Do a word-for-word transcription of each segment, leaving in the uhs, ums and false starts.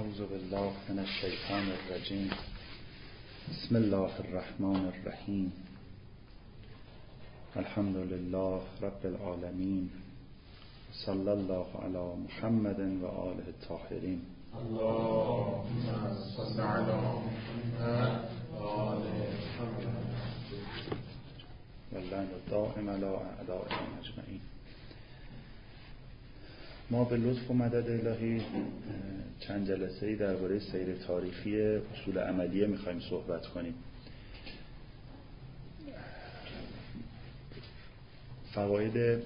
اعوذ بالله من الشیطان الرجیم. بسم الله الرحمن الرحیم. الحمد لله رب العالمین. صلی الله علی محمد و آله الطاهرین. اللهم صل علی محمد و آل محمد واللعن الدائم علی اعدائهم اجمعین. ما به لطف و مدد الهی چند جلسه‌ای درباره سیر تاریخی اصول عملیه می‌خوایم صحبت کنیم. فواید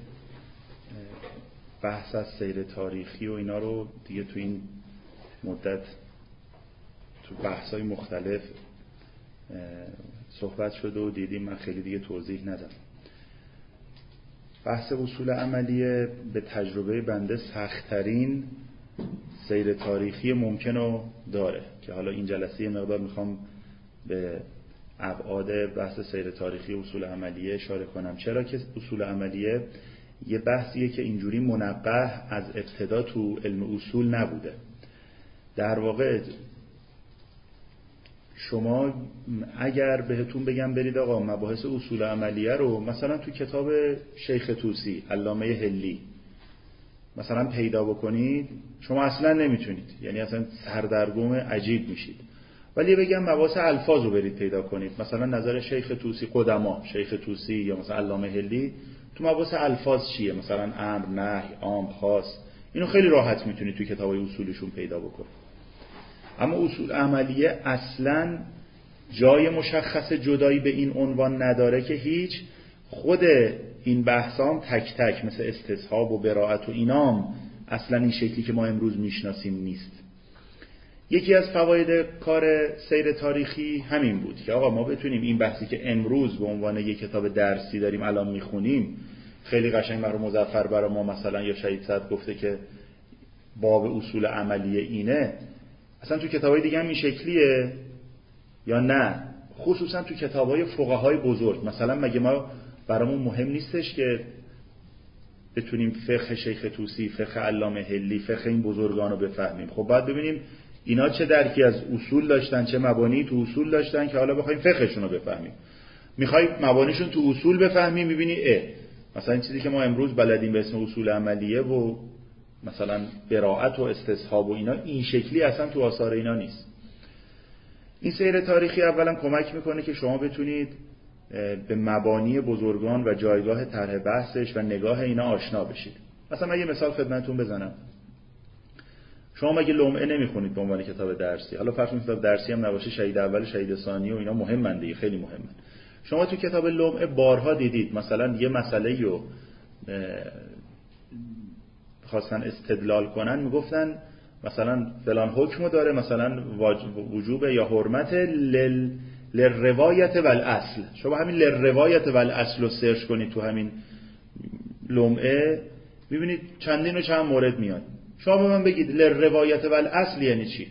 بحث از سیر تاریخی و اینا رو دیگه تو این مدت تو بحث‌های مختلف صحبت شده و دیدیم، من خیلی دیگه توضیح ندم. بحث اصول عملیه به تجربه بنده سخت‌ترین سیر تاریخی ممکن رو داره که حالا این جلسه مقدار میخوام به ابعاد بحث سیر تاریخی اصول عملیه اشاره کنم. چرا که اصول عملیه یه بحثیه که اینجوری منقح از ابتدا تو علم اصول نبوده. در واقع شما اگر بهتون بگم برید آقا مباحث اصول عملیه رو مثلا تو کتاب شیخ طوسی علامه هلی مثلا پیدا بکنید، شما اصلا نمیتونید، یعنی اصلا سردرگم عجیب میشید. ولی بگم مباحث الفاظ رو برید پیدا کنید، مثلا نظر شیخ طوسی قدما، شیخ طوسی یا مثلا علامه هلی تو مباحث الفاظ چیه، مثلا امر، نهی، عام، خاص، اینو خیلی راحت میتونید تو کتابای اصولشون پیدا بکنید. اما اصول عملیه اصلا جای مشخص جدایی به این عنوان نداره که هیچ. خود این بحثام تک تک مثل استصحاب و براءت و اینام اصلا این شکلی که ما امروز میشناسیم نیست. یکی از فواید کار سیر تاریخی همین بود که آقا ما بتونیم این بحثی که امروز به عنوان یک کتاب درسی داریم الان میخونیم، خیلی قشنگ برای مظفر برای ما مثلا یا شهید صدر گفته که باب اصول عملیه اینه، اصلا تو کتابای دیگه هم این شکلیه یا نه؟ خصوصا تو کتابای فقهای بزرگ مثلا مگه ما برامون مهم نیستش که بتونیم فقه شیخ طوسی، فقه علامه هلی، فقه این بزرگان رو بفهمیم؟ خب باید ببینیم اینا چه درکی از اصول داشتن، چه مبانی تو اصول داشتن که حالا بخوایم فقهشون رو بفهمیم. میخوای مبانیشون تو اصول بفهمیم، میبینی اه مثلا این چیزی که ما امروز بلدیم به اسم اصول عملیه و مثلا براءت و استصحاب و اینا این شکلی اصلا تو آثار اینا نیست. این سیر تاریخی اولا کمک میکنه که شما بتونید به مبانی بزرگان و جایگاه طرح بحثش و نگاه اینا آشنا بشید. مثلا من یه مثال خدمتتون بزنم. شما مگه لمعه نمیخونید به عنوان کتاب درسی؟ حالا فرض کنید کتاب درسی هم نباشه، شهید اول، شهید ثانی و اینا مهمن دیگه، خیلی مهمن. شما تو کتاب لمعه بارها دیدید مثلا یه مسئله رو خواستن استدلال کنن، میگفتن مثلا فلان حکمو داره، مثلا وجوب یا حرمت لل للروایت والاصل. شما همین للروایت والاصل رو سرچ کنید تو همین لمعه، میبینید چندین و چند مورد میاد. شما به من بگید للروایت والاصل یعنی چی؟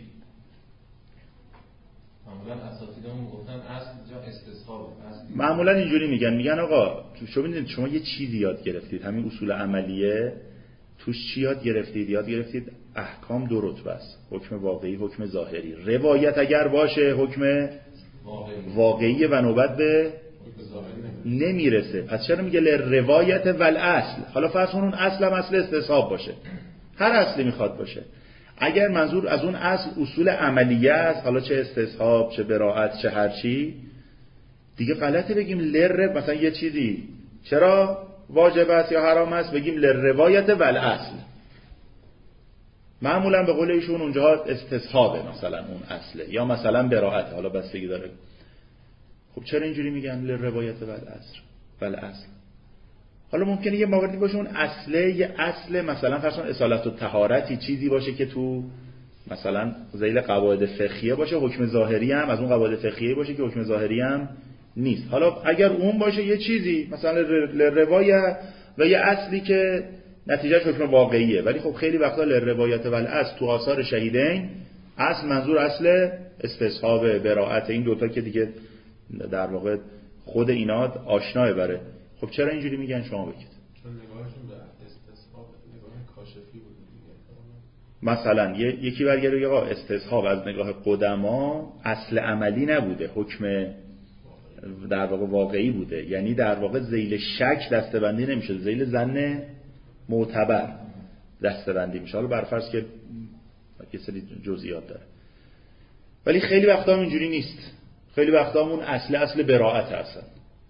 معمولا اساتیدمون گفتن اصل جا استصحابه. معمولا اینجوری میگن، میگن آقا شما ببینید شما یه چیزی یاد گرفتید، همین اصول عملیه توش چی یاد گرفتید؟ یاد گرفتید احکام دو رتبه است، حکم واقعی، حکم ظاهری. روایت اگر باشه حکم واقعی و نوبت به نمیرسه. پس چرا میگه لروایت والاصل؟ حالا فرض کن اون اصل هم اصل استصحاب باشه، هر اصلی میخواد باشه. اگر منظور از اون اصل اصول عملیه است، حالا چه استصحاب، چه براءت، چه هر چی دیگه، غلطه بگیم لر مثلا یه چیزی چرا واجب است یا حرام است بگیم لروایت والاصل. معمولا به قول ایشون اونجا استصحابه مثلا اون اصله، یا مثلا براءت، حالا بستگی داره. خب چرا اینجوری میگن لروایت والاصل والاصل؟ حالا ممکنه یه موردی باشه اون اصله یه اصل مثلا فرض کن اصالت و طهارتی چیزی باشه که تو مثلا ذیل قواعد فقهیه باشه، حکم ظاهری هم از اون قواعد فقهیه باشه که حکم ظاهری هم نیست. حالا اگر اون باشه یه چیزی مثلا لروایت و یه اصلی که نتیجهش حکم واقعیه، ولی خب خیلی وقتا لروایت والاصل تو آثار شهیدین اصل منظور اصل استصحاب، براءت، این دوتا که دیگه در واقع خود اینا آشناه بره. خب چرا اینجوری میگن شما بگید؟ چون نگاهشون به استصحاب نگاه کاشفی بود دیگه. مثلا یکی برگرده بگه آقا استصحاب از نگاه قدما اصل عملی نبوده، حکم در واقع واقعی بوده، یعنی در واقع ذیل شک دسته‌بندی نمیشه، ذیل ظن معتبر دسته‌بندی میشه. حالا برفرض که یه سری جزئیات داره، ولی خیلی وقتا اینجوری نیست. خیلی وقتا اون اصل اصل براءت هستن.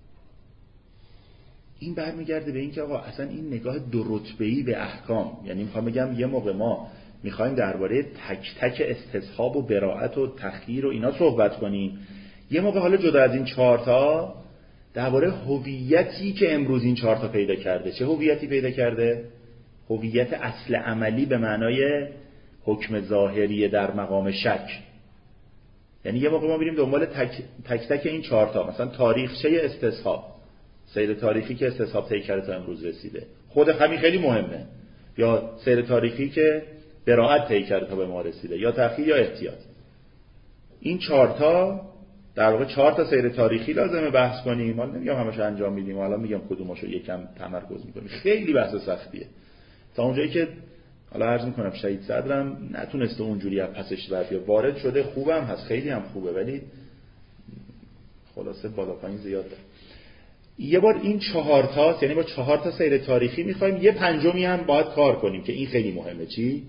این برمیگرده به این که آقا اصلا این نگاه دو رتبه‌ای به احکام، یعنی میخوام بگم یه موقع ما میخوایم درباره تک تک استصحاب و براءت و تخییر و اینا صحبت کنیم، یه موقع حالا جدا از این چهار تا درباره هویتی که امروز این چهار تا پیدا کرده. چه هویتی پیدا کرده؟ هویت اصل عملی به معنای حکم ظاهری در مقام شک. یعنی یه موقع ما میریم دنبال تک تک, تک این چهار تا، مثلا تاریخچه استصحاب، سیر تاریخی که استصحاب طی کرده تا امروز رسیده، خود همین خیلی مهمه، یا سیر تاریخی که براءت طی کرده تا به ما رسیده، یا تخییر یا احتیاط. این چهار تا در واقع چهار تا سیر تاریخی لازمه بحث کنیم. حالا نمیگم همش انجام میدیم، حالا میگم کدوماشو یکم تمرکز میکنیم. خیلی بحث سختیه تا اونجایی که حالا عرض میکنم شهید صدرم نتونسته اونجوری از پسش بر بیاد. وارد شده، خوبم هست، خیلی هم خوبه، ولی خلاصه بالا پایین زیاد داره. یه بار این چهار تا، یعنی با چهار تا سیر تاریخی میخوایم یه پنجمی هم باید کار کنیم که این خیلی مهمه. چی؟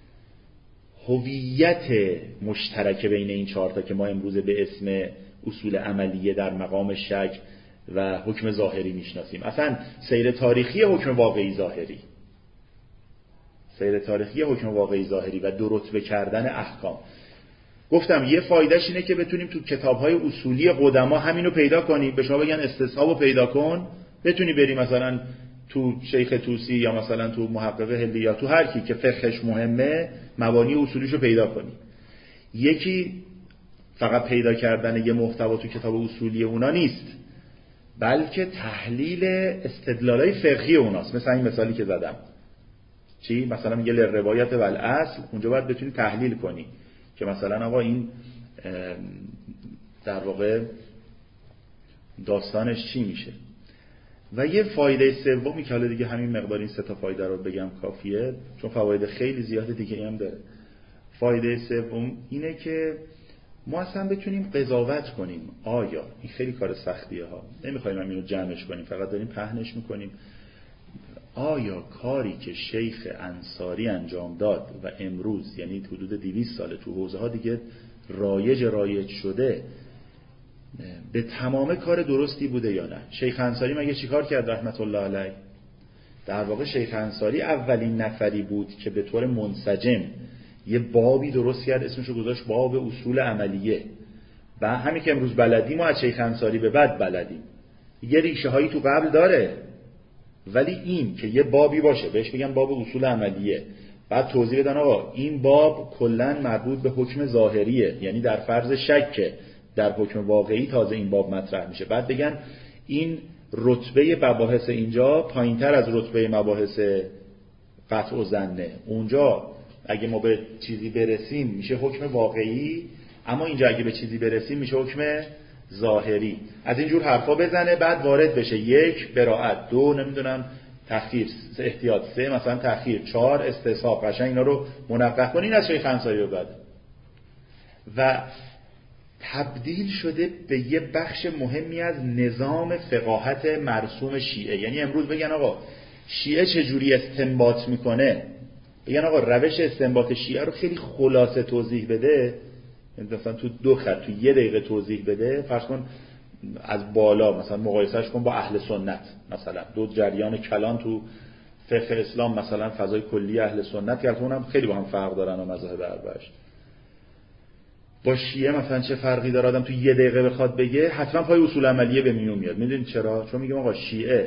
هویت مشترک بین این چهار تا که ما امروز به اسم اصول عملیه در مقام شک و حکم ظاهری میشناسیم. اصلا سیر تاریخی حکم واقعی ظاهری، سیر تاریخی حکم واقعی ظاهری و دو رتبه کردن احکام. گفتم یه فایدهش اینه که بتونیم تو کتاب‌های اصولی قدما همینو پیدا کنیم. به شما بگن استصحابو پیدا کن، بتونی بری مثلا تو شیخ طوسی یا مثلا تو محقق هلی یا تو هر کی که فقهش مهمه مبانی اصولیشو پیدا کنی. یکی فقط پیدا کردن یه محتوا تو کتاب اصولی اونا نیست، بلکه تحلیل استدلالای فقهی اوناست. مثلا این مثالی که زدم، چی؟ مثلا میگه روایت و الاصل، اونجا باید بتونی تحلیل کنی که مثلا آقا این در واقع داستانش چی میشه. و یه فایده سومی که حالا دیگه همین مقدار این سه تا فایده رو بگم کافیه، چون فواید خیلی زیاد دیگه هم داره. فایده سوم اینه که ما اصلا بتونیم قضاوت کنیم آیا این خیلی کار سختیه ها، نمیخوایم هم اینو جمعش کنیم، فقط داریم پهنش میکنیم. آیا کاری که شیخ انصاری انجام داد و امروز یعنی حدود دویست ساله تو حوزه ها دیگه رایج رایج شده، به تمام کار درستی بوده یا نه؟ شیخ انصاری مگه چیکار کرد رحمت الله علیه؟ در واقع شیخ انصاری اولین نفری بود که به طور منسجم یه بابی درست کرد، اسمشو گذاشت باب اصول عملیه. و همین که امروز بلدیم و از شیخ انصاری به بعد بلدیم، یه ریشه هایی تو قبل داره، ولی این که یه بابی باشه بهش میگن باب اصول عملیه، بعد توضیح بدن آقا این باب کلا مربوط به حکم ظاهریه، یعنی در فرض شک در حکم واقعی تازه این باب مطرح میشه، بعد بگن این رتبه مباحث اینجا پایینتر از رتبه مباحث قطع و ظنه، اونجا اگه ما به چیزی برسیم میشه حکم واقعی، اما اینجا اگه به چیزی برسیم میشه حکم ظاهری. از اینجور حرفا بزنه، بعد وارد بشه یک براءت، دو نمیدونم تخییر، احتیاط، سه مثلا تخییر، چهار استصحاب. قشنگ اینا رو منقح کنین از شیخ انصاری رو بعد. و تبدیل شده به یه بخش مهمی از نظام فقاهت مرسوم شیعه. یعنی امروز بگن آقا شیعه چجوری استنباط میکنه، بگن آقا روش استنباط شیعه رو خیلی خلاصه توضیح بده، مثلا تو دو خط تو یه دقیقه توضیح بده، فرض کن از بالا مثلا مقایسهش کن با اهل سنت، مثلا دو جریان کلان تو فقه اسلام، مثلا فضای کلی اهل سنت که اونم خیلی با هم فرق دارن و مذاهب اربعش، با شیعه مثلا چه فرقی داره آدم تو یه دقیقه بخواد بگه، حتما پای اصول عملیه به میون میاد. میدونید چرا؟ چون میگم آقا شیعه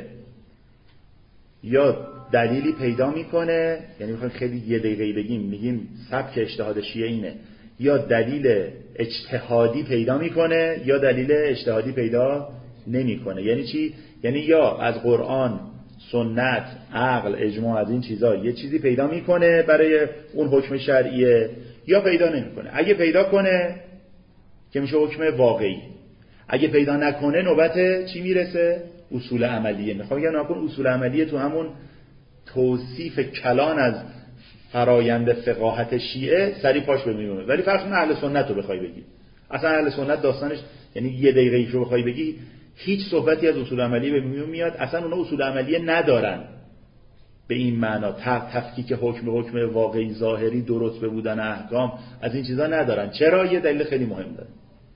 یا دلیلی پیدا میکنه، یعنی میخوایم خیلی یه دقیقه‌ای بگیم، میگیم سبک اجتهاد شیعه اینه، یا دلیل اجتهادی پیدا میکنه یا دلیل اجتهادی پیدا نمیکنه. یعنی چی؟ یعنی یا از قرآن، سنت، عقل، اجماع، از این چیزا یه چیزی پیدا میکنه برای اون حکم شرعیه، یا پیدا نمیکنه. اگه پیدا کنه که میشه حکم واقعی، اگه پیدا نکنه نوبت چی میرسه؟ اصول عملیه. میخوام بگم نکن اصول عملیه تو همون توصیف کلان از فرایند فقاهت شیعه سری پاش به میمونه. ولی فرض کن اهل سنت رو بخوای بگی، اصلا اهل سنت داستانش یعنی یه دقیقه ایشو بخوای بگی هیچ صحبتی از اصول عملی به میون میاد، اصلا اونا اصول عملیه ندارن به این معنا تفکیک حکم به حکم واقعی ظاهری درست به بودن احکام از این چیزا ندارن. چرا؟ یه دلیل خیلی مهم داره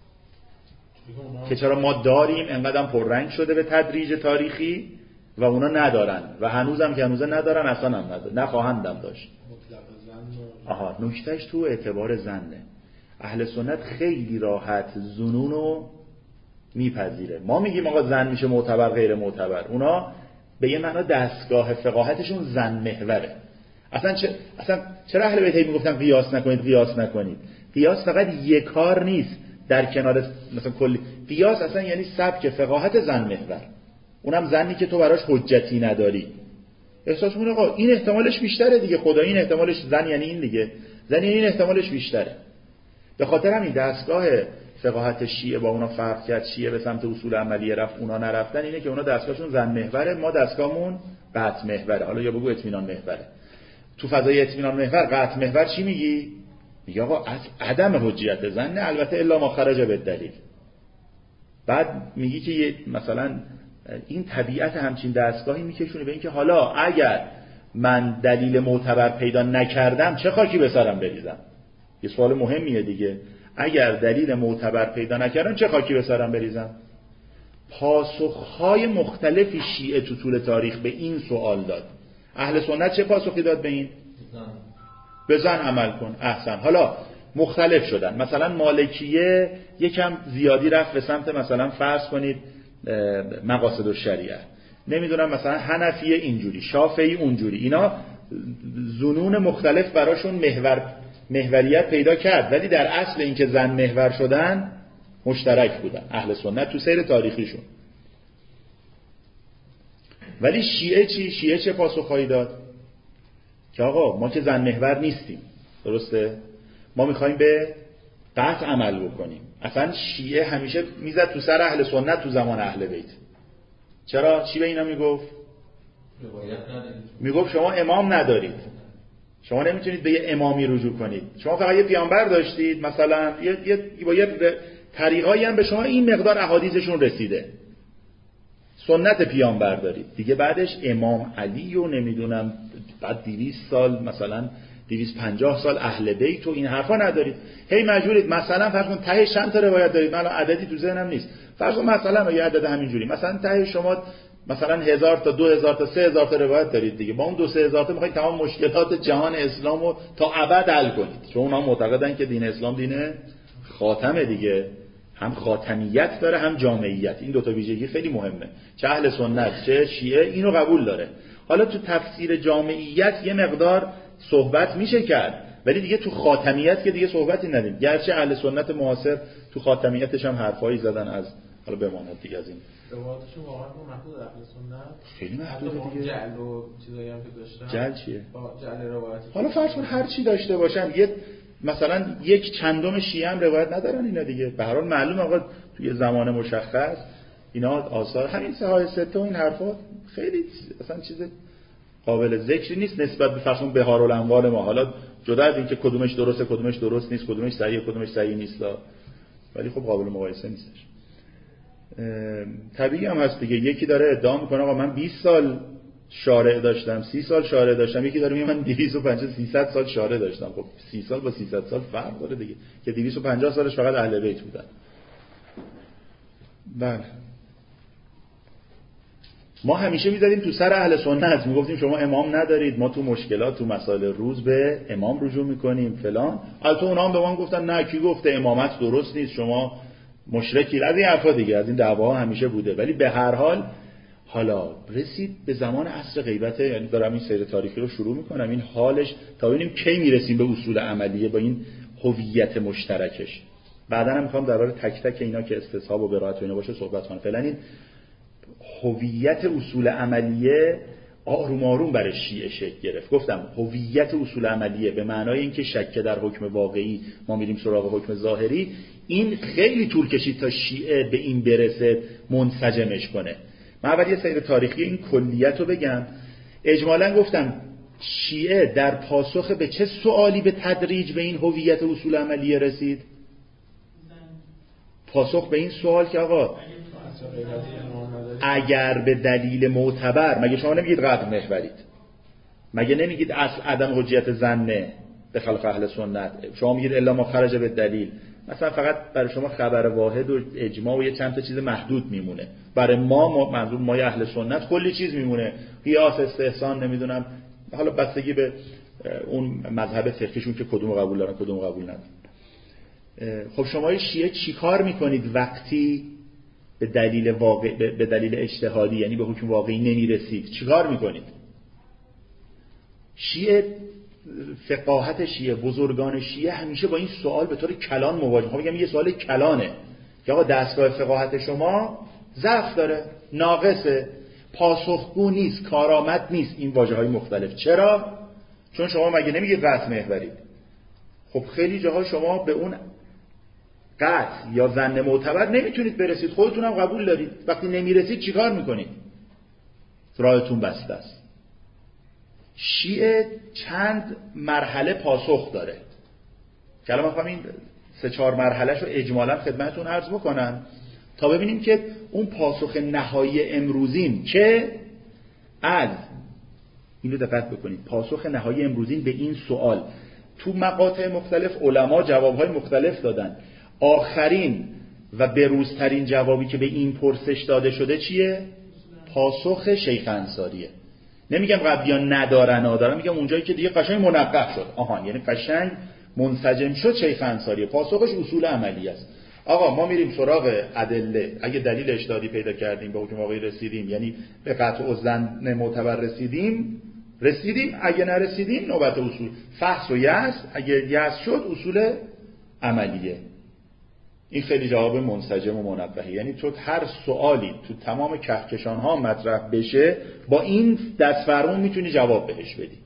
که چرا ما داریم انقدر پررنگ شده به تدریج تاریخی و اونا ندارن و هنوزم که هنوزه ندارن، اصلا هم ندارن، نخواهندم داشت. آها، نکتهش تو اعتبار زنه. اهل سنت خیلی راحت ظنونو میپذیره. ما میگیم آقا زن میشه معتبر غیر معتبر، اونا به یه معنا دستگاه فقاهتشون زن محوره. اصلا چه اصلا چرا اهل بیت میگفتن قیاس نکنید قیاس نکنید؟ قیاس فقط یک کار نیست در کنار مثلا کلی قیاس، اصلا یعنی سبک فقاهت زن محور، اونم زنی که تو براش حجتی نداری. احساس می‌کنه آقا این احتمالش بیشتره دیگه، خدا این احتمالش، زن یعنی این دیگه، زن یعنی این احتمالش بیشتره. به خاطر همین دستگاه فقاهت شیعه با اونا فرق کرد، شیعه به سمت اصول عملیه رفت اونا نرفتن، اینه که اونا دستگاهشون زن محوره، ما دستگاهمون قطع محوره. حالا یا بگو اطمینان محوره. تو فضای اطمینان محور قطع محور چی میگی؟ میگه آقا از عدم حجیت زن، البته الا ما خرج به دلیل. بعد میگی که مثلا این طبیعت همچین دستگاهی میکشونه به این که حالا اگر من دلیل معتبر پیدا نکردم چه خاکی به سرم بریزم؟ یه سوال مهمیه دیگه. اگر دلیل معتبر پیدا نکردم چه خاکی به سرم بریزم؟ پاسخهای مختلفی شیعه تو طول تاریخ به این سوال داد. اهل سنت چه پاسخی داد به این؟ به زن عمل کن. احسن. حالا مختلف شدن. مثلا مالکیه یکم زیادی رفت به سمت مثلا فرض کنید مقاصد الشریعه، نمیدونم مثلا حنفیه اینجوری، شافعی اونجوری، اینا ظنون مختلف براشون محور محوریت پیدا کرد، ولی در اصل اینکه زن محور شدن مشترک بودن اهل سنت تو سیر تاریخیشون. ولی شیعه چی؟ شیعه چه پاسخهایی داد؟ که آقا ما که زن محور نیستیم، درسته؟ ما میخوایم به قطع عمل بکنیم. اصلا شیعه همیشه میزد تو سر اهل سنت تو زمان اهل بیت. چرا؟ چی به اینا میگفت؟ میگفت شما امام ندارید، شما نمیتونید به یه امامی رجوع کنید، شما فقط یه پیامبر داشتید، مثلا یه یه با یه طریقایی هم به شما این مقدار احادیثشون رسیده، سنت پیامبر دارید دیگه. بعدش امام علی و نمیدونم بعد دویست سال مثلا دویست و پنجاه سال اهل بیت و این حرفا ندارید. هی مجبورید مثلا فرض کن ته چند تا روایت دارید، من عددی تو ذهنم نیست، فرض کن مثلا یه عدد همینجوری، مثلا ته شما مثلا هزار تا دو هزار تا سه هزار تا روایت دارید دیگه. با اون دو سه هزار تا میخواید تمام مشکلات جهان اسلامو تا ابد حل کنید، چون اونها معتقدن که دین اسلام دین خاتمه دیگه، هم خاتمیت داره هم جامعیت. این دو تا ویژگی خیلی مهمه، چه اهل سنت چه شیعه اینو قبول داره. حالا تو تفسیر جامعیت یه مقدار صحبت میشه کرد، ولی دیگه تو خاتمیت که دیگه صحبتی نداریم. گرچه اهل سنت معاصر تو خاتمیتش هم حرفایی زدن از حالا بماند دیگه از این روایتشون واقعا محدود اهل سنت خیلی محدوده دیگه. جعل و چیزایی هم که داشتن. جعل چیه؟ جعل روایت. حالا فرض کن هر چی داشته باشن، یه مثلا یک چندم شیعه هم روایت ندارن اینا دیگه. به هر حال معلومه آقا توی زمان مشخص اینا آثار همین سهای سته و این حرفا خیلی اصلا چیز قابل ذکری نیست نسبت به فرض کن بهارالانوار ما. حالا جدا از اینکه کدومش درسته کدومش درست نیست، کدومش صحیحه کدومش صحیح نیست، ولی خب قابل مقایسه نیستش. طبیعی هم هست دیگه. یکی داره ادعا میکنه آقا من بیست سال شارع داشتم، سی سال شارع داشتم، یکی داره میگه من دویست و پنجاه سیصد سال شارع داشتم. خب سی سال با سیصد سال فرق داره دیگه، که دویست و پنجاه سالش فقط اهل بیت بودن. بله ما همیشه می‌زدیم تو سر اهل سنت، میگفتیم شما امام ندارید، ما تو مشکلات تو مسائل روز به امام رجوع میکنیم فلان. البته اونا هم به ما گفتن نه کی گفته امامت درست نیست، شما مشرکی، از این حرفا دیگه، از این دعواها همیشه بوده. ولی به هر حال حالا رسید به زمان عصر غیبت، یعنی دارم این سیر تاریخی رو شروع میکنم، این حالش تا ببینیم کی میرسیم به اصول عملیه با این هویت مشترکش. بعدا هم میخوام درباره تک تک اینا که استصحاب و براءت و اینا باشه صحبت کنم. فعلا این هویت اصول عملیه آروم آروم برای شیعه شکل گرفت. گفتم هویت اصول عملیه به معنای اینکه شک در حکم واقعی ما میریم سراغ حکم ظاهری، این خیلی طول کشید تا شیعه به این برسه منسجمش کنه. من اول یه سیر تاریخی این کلیت رو بگم. اجمالاً گفتم شیعه در پاسخ به چه سوالی به تدریج به این هویت اصول عملیه رسید؟ پاسخ به این سوال که آقا اگر به دلیل معتبر، مگه شما نمیگید قطع محورید، مگه نمیگید اصل عدم حجیت ظنه به خلاف اهل سنت، شما میگید الا ما خرج به دلیل، مثلا فقط برای شما خبر واحد و اجماع و یه چند تا چیز محدود میمونه، برای ما, ما منظور ما اهل سنت کلی چیز میمونه، قیاس، استحسان، نمیدونم، حالا بستگی به اون مذهب فقهیشون که کدوم قبول دارن کدوم قبول ندارن. خب شما شیعه چیکار میکنید وقتی به دلیل واقع به دلیل اجتهادی یعنی به حکم واقعی نمیرسید؟ چیکار میکنید؟ شیعه، فقاهت شیعه، بزرگان شیعه همیشه با این سوال به طور کلان مواجه. خب میگم یه سوال کلانه که آقا دستگاه فقاهت شما ضعف داره، ناقصه، پاسخگو نیست، کارآمد نیست، این واژه‌های مختلف. چرا؟ چون شما مگه نمیگید قطع محورید. خب خیلی جاها شما به اون قطع یا ظن معتبر نمیتونید برسید، خودتونم قبول دارید، وقتی نمیرسید چیکار میکنید؟ راهتون بسته است. شیعه چند مرحله پاسخ داره که الان میخوام این سه چهار مرحله‌شو اجمالا خدمتتون عرض بکنم تا ببینیم که اون پاسخ نهایی امروزین که از اینو دقت بکنید، پاسخ نهایی امروزین به این سوال تو مقاطع مختلف علما جوابهای مختلف دادن. آخرین و بروزترین جوابی که به این پرسش داده شده چیه؟ پاسخ شیخ انصاریه. نمیگم قبلیان ندارن ندارن، میگم اونجایی که دیگه قشنگ منقح شد، آها یعنی قشنگ منسجم شد، شیخ انصاریه. پاسخش اصول عملی است. آقا ما میریم سراغ ادله، اگه دلیل اجتهادی پیدا کردیم به حکم واقعی رسیدیم، یعنی به قطع الظن معتبر رسیدیم رسیدیم اگه نرسیدیم نوبت اصول فحص و یأس، اگه یأس شد اصول عملیه. این خیلی جواب منسجم و منبهی، یعنی تو هر سوالی تو تمام کهکشان ها مطرح بشه با این دست فرمون میتونی جواب بهش بدی.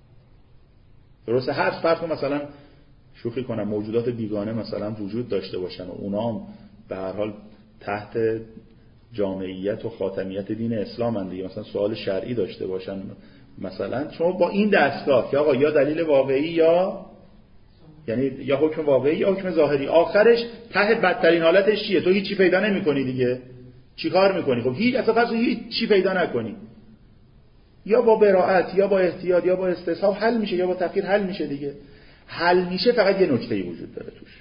درسته؟ هر فرض مثلا شوخی کنم موجودات بیگانه مثلا وجود داشته باشن و اونا هم به هر حال تحت جامعیت و خاتمیت دین اسلام هستند دیگه، مثلا سوال شرعی داشته باشن، مثلا شما با این دستگاه که آقا یا دلیل واقعی یا یعنی یا حکم واقعی یا حکم ظاهری، آخرش ته بدترین حالتش چیه؟ تو هیچی پیدا نمی‌کنی دیگه، چیکار می‌کنی؟ خب هیچ اصلا فرض هیچ چی پیدا نکنی، یا با براءت یا با احتیاط یا با استصحاب حل میشه، یا با تفکیر حل میشه دیگه. حل میشه، فقط یه نکته‌ای وجود داره توش.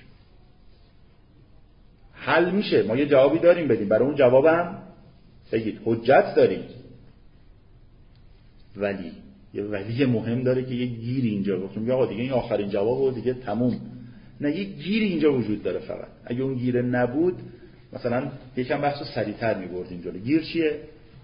حل میشه، ما یه جوابی داریم بدیم، برای اون جوابم بگید حجت داریم، ولی یه ولی مهم داره که یه گیری اینجا گفتم میگه آقا دیگه این آخرین جواب و دیگه تموم. نه، یه گیری اینجا وجود داره فقط. اگه اون گیره نبود مثلا یکم بحثو سریعتر می‌بردیم جلو. گیر چیه؟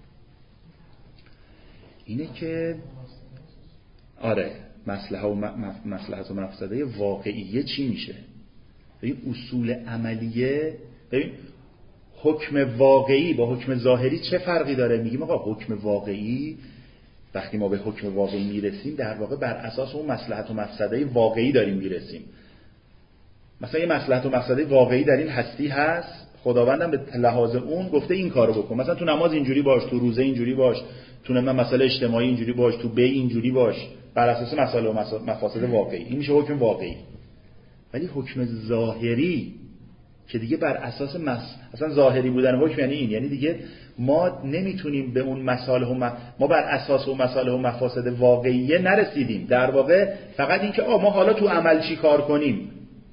اینه که آره مصلحت و مصلحت و مفسده واقعیه چی میشه؟ ببین اصول عملیه، ببین حکم واقعی با حکم ظاهری چه فرقی داره؟ میگیم آقا حکم واقعی وقتی ما به حکم واقعی میرسیم در واقع بر اساس اون مصلحت و مفسده واقعی داریم میرسیم. مثلا یه مصلحت و مفسده واقعی در این هستی هست، خداوندم به لحاظ اون گفته این کارو بکن، مثلا تو نماز اینجوری باش، تو روزه اینجوری باش، تو من مسئله اجتماعی اینجوری باش، تو بی اینجوری باش، بر اساس مسائل و مفاسد واقعی. این میشه حکم واقعی. ولی حکم ظاهری که دیگه بر اساس مس... اصلا ظاهری بودن حکم یعنی این، یعنی دیگه ما نمیتونیم به اون مصالح و م... ما بر اساس اون مصالح و مفاسد واقعیه نرسیدیم. در واقع فقط این که آ ما حالا تو عمل چی کار کنیم.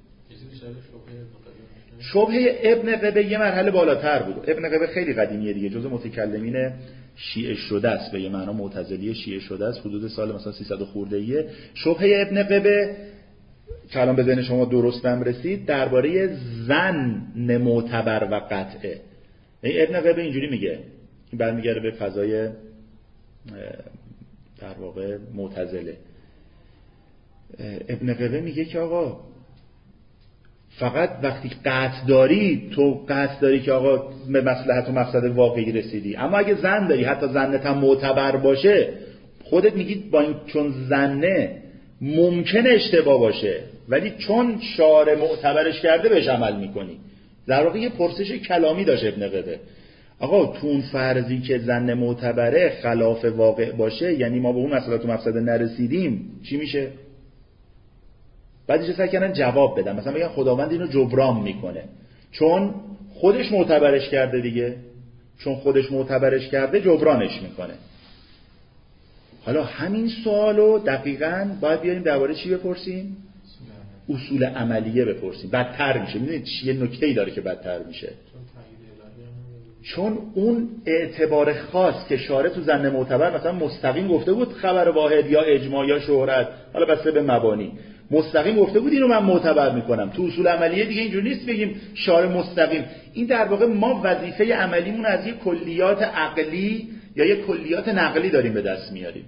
شبهه ابن قبه یه مرحله بالاتر بود. ابن قبه خیلی قدیمیه دیگه، جزء متکلمین شیعه شده است، به یه معنا معتزلی شیعه شده است، حدود سال مثلا سیصد خورده ایه. شبهه ابن قبه که الان به ذهن شما درستم رسید درباره ظن معتبر و قطعه. این ابن قبه اینجوری میگه، این برمیگرده به فضای در واقع معتزله. ابن قبه میگه که آقا فقط وقتی قطع داری تو قطع داری که آقا به مصلحت و مفسد واقعی رسیدی، اما اگه ظن داری حتی ظنت هم معتبر باشه خودت میگید با این چون ظنه ممکنه اشتباه باشه ولی چون شارع معتبرش کرده بهش عمل میکنی. در واقع یه پرسش کلامی داشت ابن قبه. آقا تو اون فرضی که ظن معتبره خلاف واقع باشه، یعنی ما به اون مصلحت و مفسده نرسیدیم، چی میشه؟ بعدش سعی کردن جواب بدن، مثلا بگن خداوند اینو جبران میکنه چون خودش معتبرش کرده دیگه، چون خودش معتبرش کرده جبرانش میکنه. حالا همین سوالو دقیقاً باید بیاریم درباره چی بپرسیم؟ اصول عملیه بپرسیم. بدتر میشه. میدونید چیه نکته‌ای داره که بدتر میشه؟ چون اون اعتبار خاص که شارع تو ظن معتبر مثلا مستقیم گفته بود خبر واحد یا اجماع یا شهرت، حالا بسته به مبانی، مستقیم گفته بود اینو من معتبر میکنم. تو اصول عملیه دیگه اینجوری نیست بگیم شارع مستقیم. این در واقع ما وظیفه عملیمون از یک کلیات عقلی یا یک کلیات نقلی داریم به دست میاریم.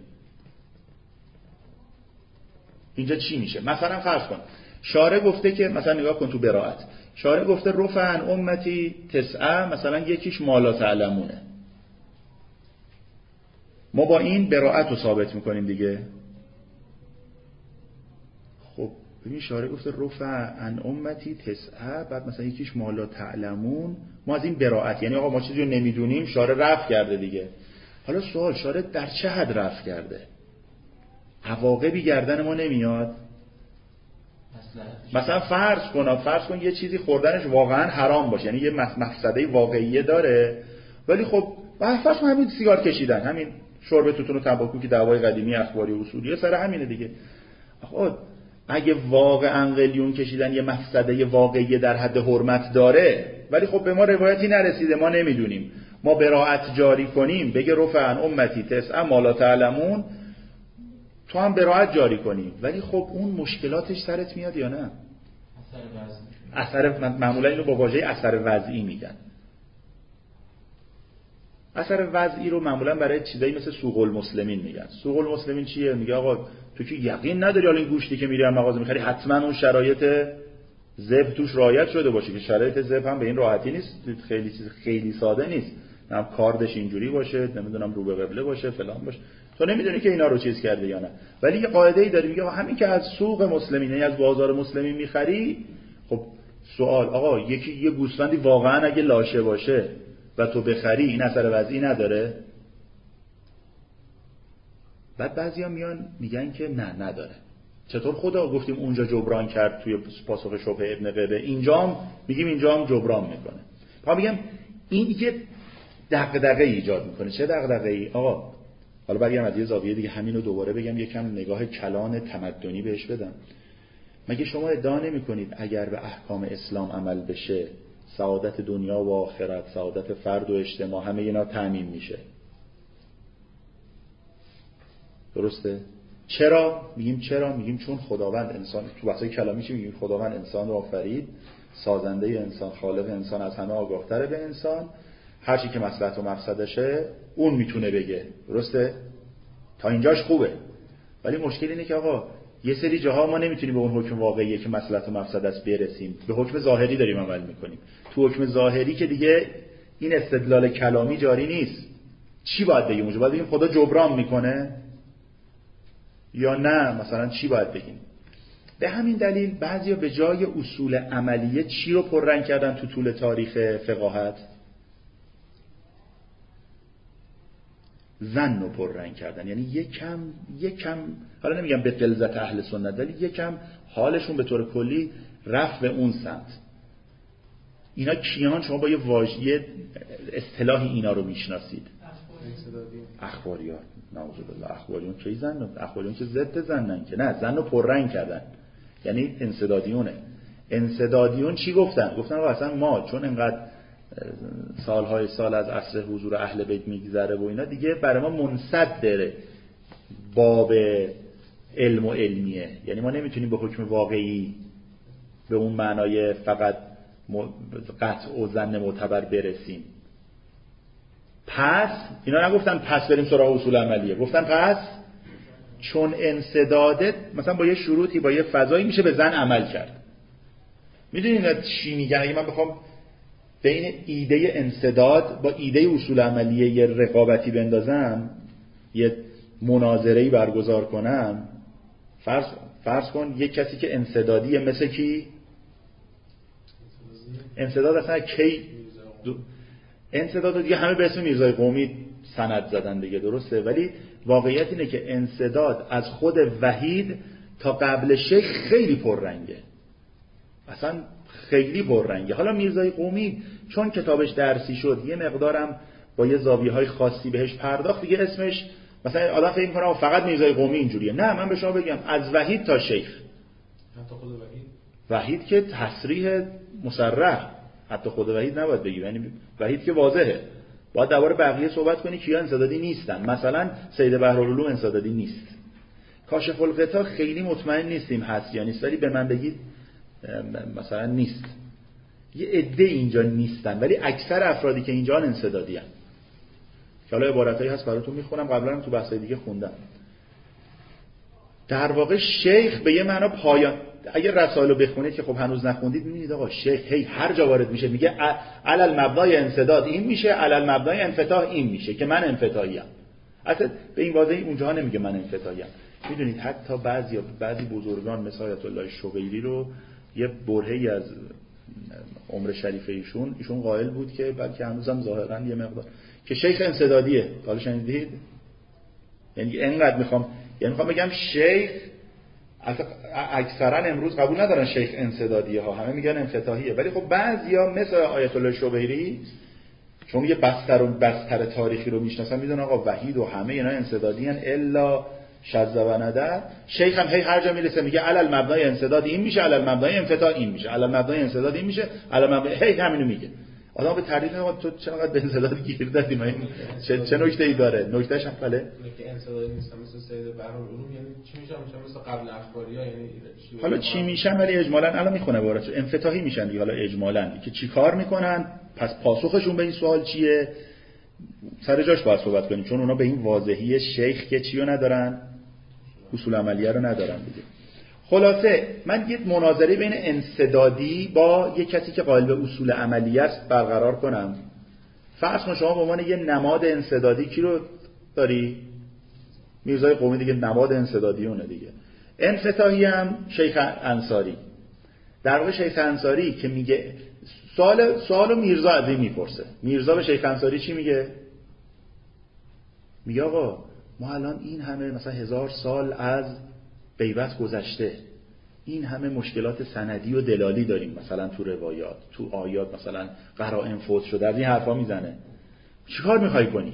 اینجا چی میشه؟ مثلا فرض کن شارع گفته که مثلا نگاه کن تو براءت، شارع گفته رفع عن امتی تسعه، مثلا یکیش ما لا تعلمونه. ما با این براءت رو ثابت میکنیم دیگه. خب ببین شارع گفته رفع عن امتی تسعه، بعد مثلا یکیش ما لا تعلمون، ما از این براءت، یعنی آقا ما چیزی رو نمیدونیم، شارع رفع کرده دیگه. حالا سوال، شارع در چه حد رفع کرده؟ عواقبی گردن ما نمیاد؟ مثلا فرض کن فرض کن یه چیزی خوردنش واقعا حرام باشه، یعنی یه مفسده واقعیه داره، ولی خب فرض کن همین سیگار کشیدن، همین شرب توتون و تنباکو که دعوای قدیمی اخباری و اصولیه سر همینه دیگه. آقا اگه واقعا قلیون کشیدن یه مفسده واقعیه در حد حرمت داره، ولی خب به ما روایتی نرسیده، ما نمیدونیم، ما براءت جاری کنیم بگه رفع عن امتی تسعه ما لا تعلمون، تو هم براءت جاری کنی، ولی خب اون مشکلاتش سرت میاد یا نه؟ اثر وضعی. اثر معمولا اینو با واژه اثر وضعی میگن. اثر وضعی رو معمولا برای چیزایی مثل سوق المسلمین میگن. سوق المسلمین چیه؟ میگه آقا تو که یقین نداری حالا این گوشتی که میری از مغازه میخری حتما اون شرایط ذبح توش رعایت شده باشه، که شرایط ذبح هم به این راحتی نیست، خیلی چیز خیلی ساده نیست، نه کاردش اینجوری باشه، نمیدونم رو به قبله باشه فلان باشه، تو نمیدونی که اینا رو چیز کرده یا نه. ولی یه قاعده‌ای داره میگه همین که از سوق مسلمین، یعنی از بازار مسلمین میخری، خب سوال آقا یکی یه گوسفندی واقعا اگه لاشه باشه و تو بخری این اثر وضعی نداره؟ بعد بعضیا میان میگن که نه نداره. چطور خدا گفتیم اونجا جبران کرد توی پاسخ شبهه ابن قبه، اینجام میگیم اینجام جبران میکنه. ما میگم این یه دغدغه ایجاد میکنه. چه دغدغه‌ای؟ آقا حالا برگردم از یه زاویه دیگه همینو دوباره بگم، یکم نگاه کلان تمدنی بهش بدم. مگه شما ادعا نمی‌کنید اگر به احکام اسلام عمل بشه سعادت دنیا و آخرت، سعادت فرد و اجتماع، همه اینا تامین میشه؟ درسته؟ چرا؟ میگیم چرا؟ میگیم چون خداوند انسان، تو بحثای کلامی چی میگیم؟ خداوند انسان رو آفرید، سازنده انسان، خالق انسان، از همه آگاه‌تره به انسان، هر چی که مصلحت و مفسدشه اون میتونه بگه. درسته؟ تا اینجاش خوبه. ولی مشکل اینه که آقا یه سری جاها ما نمیتونیم به اون حکم واقعیه که مصلحت و مفسد است برسیم، به حکم ظاهری داریم عمل میکنیم. تو حکم ظاهری که دیگه این استدلال کلامی جاری نیست. چی باید بگیم اونجا؟ باید بگیم خدا جبران میکنه یا نه مثلا چی باید بگیم؟ به همین دلیل بعضیا به جای اصول عملیه چی رو پررنگ کردن تو طول تاریخ فقاهت؟ ظن رو پررنگ کردن. یعنی یکم یکم حالا نمیگم به غلظت اهل سنت، ولی یکم حالشون به طور کلی رفت به اون سمت. اینا کیان؟ شما با یه واژه اصطلاحی اینا رو میشناسید. اخباریات. نعوذ بالله. اخباریون کی ظن؟ اخباریون که ضد ظنن که نه، ظن رو پررنگ کردن. یعنی انسدادیونه. انسدادیون چی گفتن؟ گفتن اصلا ما چون اینقدر سالهای سال از عصر حضور اهل بیت میگذره و اینا دیگه برای ما منسد داره باب علم و علمیه، یعنی ما نمیتونیم به حکم واقعی به اون معنای فقط قطع و ظن معتبر برسیم. پس اینا نگفتن پس بریم سراغ اصول عملیه، گفتن پس چون انسدادت مثلا با یه شروطی با یه فضایی میشه به ظن عمل کرد. میدونید چی میگن؟ اگه من بخوام بین ایده انسداد با ایده اصول عملیه یه رقابتی بندازم، یه مناظره‌ای برگزار کنم، فرض فرض کن یک کسی که انسدادیه مثل کی؟ انسداد اصلا کی دو... انسداد دیگه همه به اسم میرزای قمی سند زدن دیگه، درسته، ولی واقعیت اینه که انسداد از خود وحید تا قبل شیخ خیلی پررنگه، اصلا خیلی پررنگه. حالا میرزای قمی چون کتابش درسی شد یه مقدارم با یه زاویه‌های خاصی بهش پرداخت دیگه، اسمش مثلا آدم فکر می‌کنه فقط میرزای قمی اینجوریه. نه، من به شما بگم از وحید تا شیخ، حتی خود وحید وحید که تصریح مصرح، حتی خود وحید نباید بگی، یعنی وحید که واضحه، باید درباره بقیه صحبت کنی کیا انسدادی نیستن. مثلا سید بحرالعلوم انسدادی نیست، کاشف الغطا خیلی مطمئن نیستیم هست یا نیست، ولی به من بگید مثلا نیست. یه عده اینجا نیستن ولی اکثر افرادی که اینجا انسدادی هستن. که حالا عبارتایی هست براتون میخونم، قبلا هم تو بحثای دیگه خوندم. در واقع شیخ به یه معنا پایان، اگر رسائل رو بخونید که خب هنوز نخوندید میبینید آقا شیخ هی هر جا وارد میشه میگه علل مبنای انسداد این میشه، علل مبنای انفتاح این میشه که من انفتاحی ام. اصلا به این واضحی اونجاها نمیگه من انفتاحی ام. میدونید حتی بعضی بعضی بزرگان مثل آیت الله شقیری رو یه برهه‌ای از عمر شریف ایشون ایشون قائل بود که بلکه هنوزم ظاهرا یه مقدار که شیخ انسدادیه. حالا شنیدید؟ یعنی اینقدر میخوام یعنی میخوام بگم شیخ اکثرا امروز قبول ندارن شیخ انسدادیه ها، همه میگن انفتاحیه، ولی خب بعضیا مثل آیت الله شقیری چون یه بستر و بستر تاریخی رو میشناسن میدونن آقا وحید و همه اینا انسدادی ان الا شذ و ندر. شیخ هم هی هر جا میرسه میگه علل مبنای انسداد این میشه، علل مبنای انفتاح این میشه، علل مبنای انسداد این میشه، علل مبنای هی همینو میگه. آدم به تعریف تو چقدر به انسداد گیر دادیم، این چه چه نکته‌ای داره؟ نکتهش بله که انسدادی نیستم مثل سید بحرالعلوم، یعنی چی میشم مثل قبل اخباریا، یعنی حالا چی میشن ولی اجمالاً الان میخونه عبارتش انفتاحی میشن دیگه. حالا اجمالاً که چی کار میکنن، پس پاسخشون به این سوال چیه، سر جاش باید صحبت کنیم، چون اونا به این واضحی شیخ که چیو ندارن، اصول عملیه رو ندارن دیگه. خلاصه من یه مناظره بین انسدادی با یه کسی که قائل به اصول عملیه است برقرار کنم. فرض کن شما به عنوان یه نماد انسدادی کی رو داری؟ میرزای قمی دیگه نماد انسدادی اونه دیگه. انفتاحی هم شیخ انصاری. در واقع شیخ انصاری که میگه سوال سوالو میرزا از این میپرسه. میرزا به شیخ انصاری چی میگه؟ میگه آقا ما الان این همه مثلا هزار سال از غیبت گذشته، این همه مشکلات سندی و دلالی داریم، مثلا تو روایات، تو آیات مثلا قرائن فوت شده، از این حرفا میزنه. چیکار میخوای کنی؟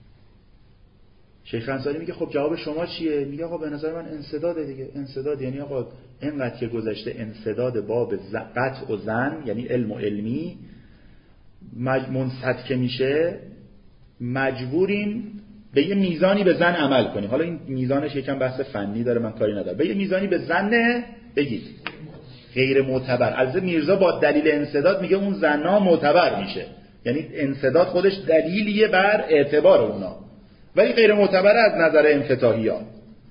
شیخ انصاری میگه خب جواب شما چیه؟ میگه آقا به نظر من انسداد دیگه. انسداد یعنی آقا اینقدر که گذشته انسداد باب قطع و ظن، یعنی علم و علمی منصد که میشه، مجبوریم به یه میزانی به ظن عمل کنیم. حالا این میزانش یکم بحث فنی داره، من کاری ندارم. به یه میزانی به ظن بگید غیر معتبر. از میرزا با دلیل انسداد میگه اون ظنا معتبر میشه، یعنی انسداد خودش دلیلیه بر اعتبار اونا، ولی غیر معتبر از نظر انفتاحی ها.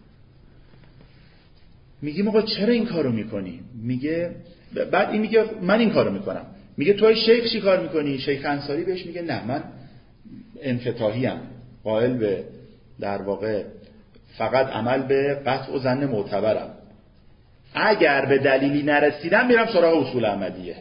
میگیم آقا چرا این کارو میکنی؟ میگه بعد این میگه من این کارو میکنم. میگه توی شیخ چی کار میکنی؟ شیخ انصاری بهش میگه نه من انفتاحی ام، قائل به در واقع فقط عمل به قطع و ظن معتبرم، اگر به دلیلی نرسیدم میرم سراغ اصول عملیه.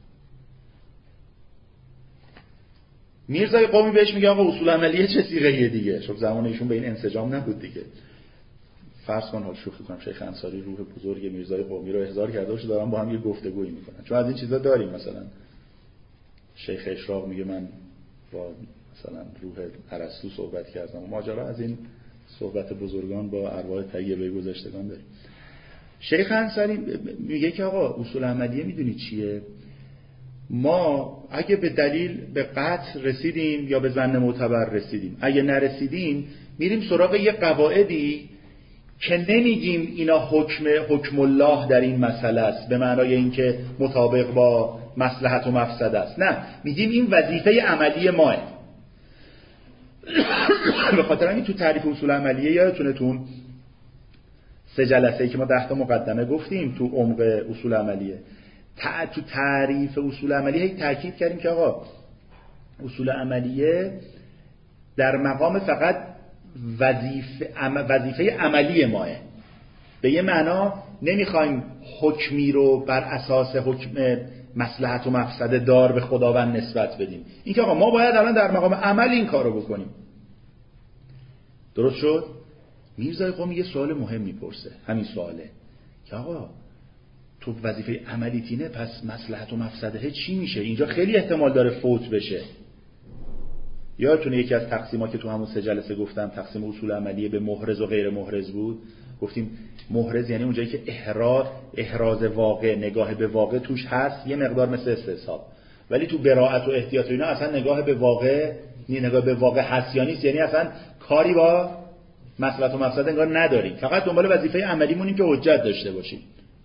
میرزای قمی بهش میگه آقا اصول عملیه چه صیغه‌ایه دیگه، چون زمان ایشون به این انسجام نبود دیگه. فرض کن حال شوخی کنم شیخ انصاری روح بزرگ میرزای قمی رو احضار کرده باشه، دارن با هم یه گفتگویی میکنن، چون از این چیزا داریم. مثلا شیخ اشراق میگه من با مثلا روح ارسطو صحبت کردم و ماجرا از این صحبت بزرگان با ارواح طیبه گذشتگان داریم. شیخ انصاری میگه که آقا اصول عملیه میدونی چیه؟ ما اگه به دلیل به قطع رسیدیم یا به ظن معتبر رسیدیم، اگه نرسیدیم میریم سراغ یه قواعدی که نمیگیم اینا حکم حکم الله در این مسئله است به معنای اینکه مطابق با مصلحت و مفسد است، نه، میگیم این وظیفه عملی ماه. به خاطر همین تو تعریف اصول عملیه یادتونه تو سه جلسه‌ای که ما ده تا مقدمه گفتیم تو عمق اصول عملیه، تو تعریف اصول عملیه هی تاکید کردیم که آقا اصول عملیه در مقام فقط وظیفه وظیفه عملی ماه. به یه معنا نمیخوایم حکمی رو بر اساس حکم مصلحت و مفسده دار به خداوند نسبت بدیم. این که آقا ما باید الان در مقام عمل این کارو بکنیم. درست شد؟ میرزای قمی یه سوال مهم میپرسه، همین سواله که آقا تو وظیفه عملیتینه، پس مصلحت و مفسده چی میشه؟ اینجا خیلی احتمال داره فوت بشه. یادتونه یکی از تقسیمات که تو همون سه جلسه گفتم تقسیم اصول عملیه به محرز و غیر محرز بود. گفتیم محرز یعنی اونجایی که احراز احراز واقع، نگاه به واقع توش هست، یه مقدار مثل استصحاب، ولی تو براءت و احتیاط و اینا اصلا نگاه به واقع نی نگاه به واقع هست یا نیست، یعنی اصلا کاری با مصلحت و مفسد انگار نداریم، فقط دنبال وظیفه عملی مونیم که حجت داشته باشیم.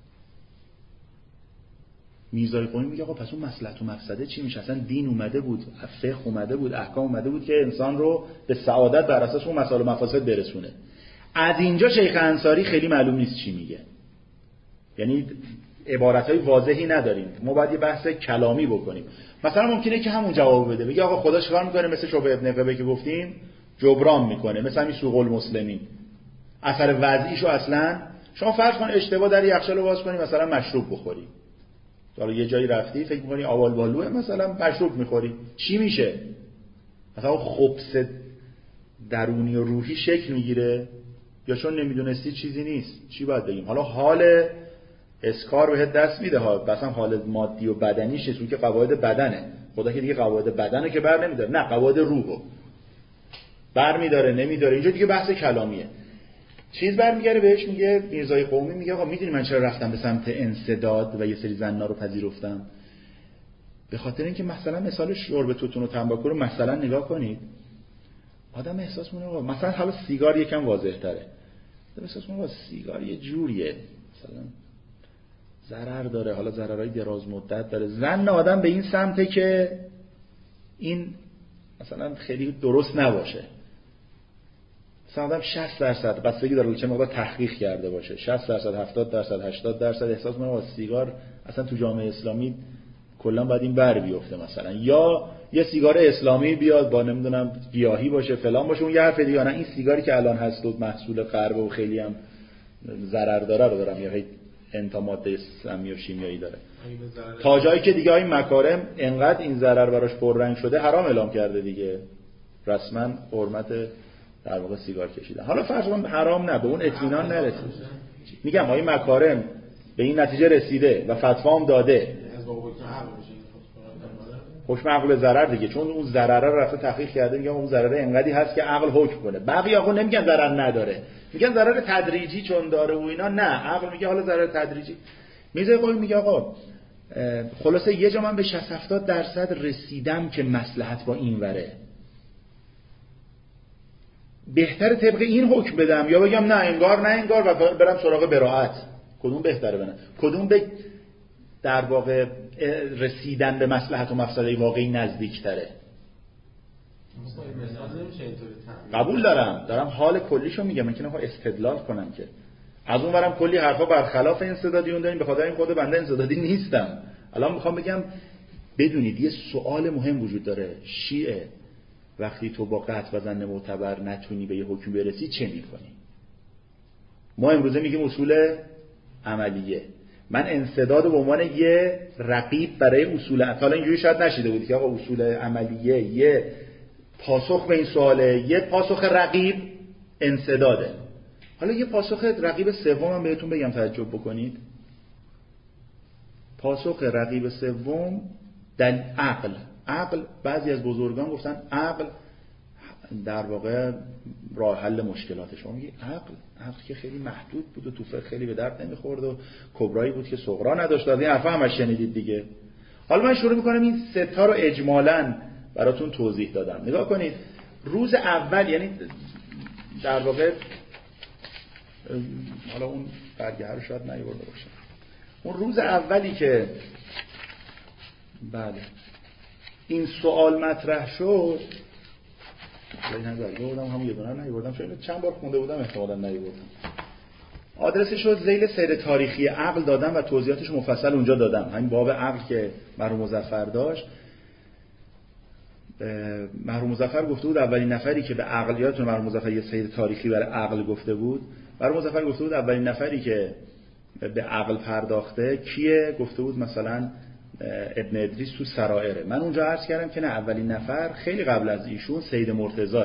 میرزای قمی میگه آقا پس اون مصلحت و مفسده چی میشه؟ اصلا دین اومده بود، فقه اومده بود، احکام اومده بود که انسان رو به سعادت بر اساس اون مصالح و مفاسد برسونه. از اینجا شیخ انصاری خیلی معلوم نیست چی میگه، یعنی عبارتهای واضحی نداریم، ما باید یه بحث کلامی بکنیم. مثلا ممکنه که همون جواب بده، بگه آقا خدا چیکار میکنه؟ مثل شبه ابن قبه که گفتیم جبران میکنه، مثلا همین سوق المسلمین اثر وضعیشو اصلا شما فرض کن اشتباه در یخچال رو باز کنی مثلا مشروب بخوری، حالا یه جایی رفتی فکر میکنی آوال بالوه مثلا مشروب میخوری، چی میشه؟ مثلا خبث درونی و روحی شکل میگیره یا چون نمیدونستی چیزی نیست؟ چی باید بگیم؟ حالا حال اسکار بهت دست میده ها، مثلا حال مادی و بدنیش چون که قواعد بدنه، خدا که دیگه قواعد بدنه که بر نمیداره، نه قواعد روحو بر میداره نمیداره. اینجا دیگه بحث کلامیه. چیز برمیگره بهش، میگه میرزای قمی میگه آقا میدونی من چرا رفتم به سمت انسداد و یه سری زنا رو پذیرفتم؟ به خاطر اینکه مثلا مثال شرب توتون و تنباکو رو مثلا نگاه کنید، آدم احساس میکنه آقا مثلا حالا سیگار یکم واضح تره، آدم احساس میکنه آقا سیگار یه جوریه مثلا ضرر داره، حالا ضررهای دراز مدت داره. زن آدم به این سمته که این مثلا خیلی درست نباشه، مثلا آدم شصت درصد بستگی داره چه مقدار تحقیق کرده باشه، شصت درصد هفتاد درصد هشتاد درصد احساس میکنه آقا سیگار اصلا تو جامعه اسلامی کلا باید این بر بیفته، مثلا یا یه سیگار اسلامی بیاد با نمیدونم گیاهی باشه فلان باشه، اون یه حرف دیگه. نه این سیگاری که الان هست و محصول غرب و خیلی هم ضرر داره رو دارم، یا انتا ماده سمی و شیمیایی داره، تا جایی که دیگه این مکارم انقدر این ضرر براش پررنگ شده حرام اعلام کرده دیگه، رسما حرمت در واقع سیگار کشیدن. حالا فرض کن حرام نه، به اون اطمینان نرسید، میگم این مکارم به این نتیجه رسیده و فتوا هم داده، حکم عقل ضرر دیگه، چون اون ضرر رو رفته تحقیق کرده، میگم اون ضرر انقدی هست که عقل حکم کنه. بقیه آقا نمیگن ضرر نداره، میگن ضرر تدریجی چون داره و اینا، نه عقل میگه حالا ضرر تدریجی. میزه قول میگه آقا خلاصه یه جا من به شصت هفتاد درصد رسیدم که مصلحت با این وره، بهتره طبق این حکم بدم یا بگم نه انگار نه انگار و برم سراغ براءت؟ کدوم بهتره بنم؟ کدوم به در واقع رسیدن به مصلحت و مفسده واقعی نزدیکتره؟ قبول دارم دارم حال کلیشو میگم، من که نخواه استدلال کنم که از اون برم کلی حرفا برخلاف انسدادیون داریم، به خاطر این خود بنده انسدادی نیستم. الان میخوام بگم بدونید یه سوال مهم وجود داره، شیعه وقتی تو با قطع و ظن معتبر نتونی به یه حکم برسی چه میکنی؟ ما امروزه میگیم اصول عملیه، من انسداد به عنوان یه رقیب برای اصول حالا اینجوری شاید نشیده بودی که آقا اصول عملیه یه پاسخ به این سواله، یه پاسخ رقیب انسداده. حالا یه پاسخ رقیب سوم هم بهتون بگم تعجب بکنید. پاسخ رقیب سوم در عقل. عقل بعضی از بزرگان گفتن عقل در واقع راه حل مشکلات. شما میگی عقل عقل که خیلی محدود بود و تو فقه خیلی به درد نمیخورد و کبرایی بود که صغرا نداشت، از این حرفا همش شنیدید دیگه. حالا من شروع میکنم این سه تا رو اجمالاً براتون توضیح دادم. نگاه کنید روز اول، یعنی در واقع حالا اون برگه رو شاید نیورده باشم، اون روز اولی که بله این سوال مطرح شد، ولی نظر بودم هم یه دونه نیوردم، شاید چند بار خونده بودم احتمالاً نیوردم. آدرسش رو ذیل سیر تاریخی عقل دادم و توضیحاتش مفصل اونجا دادم. همین باب عقل که مرحوم مظفر داشت، مرحوم مظفر گفته بود اولین نفری که به عقلیاتون، مرحوم مظفر یه سیر تاریخی برای عقل گفته بود، مرحوم مظفر گفته بود اولین نفری که به عقل پرداخته کیه؟ گفته بود مثلا ابن ادریس تو سرائره. من اونجا عرض کردم که نه، اولین نفر خیلی قبل از ایشون سید مرتضیه.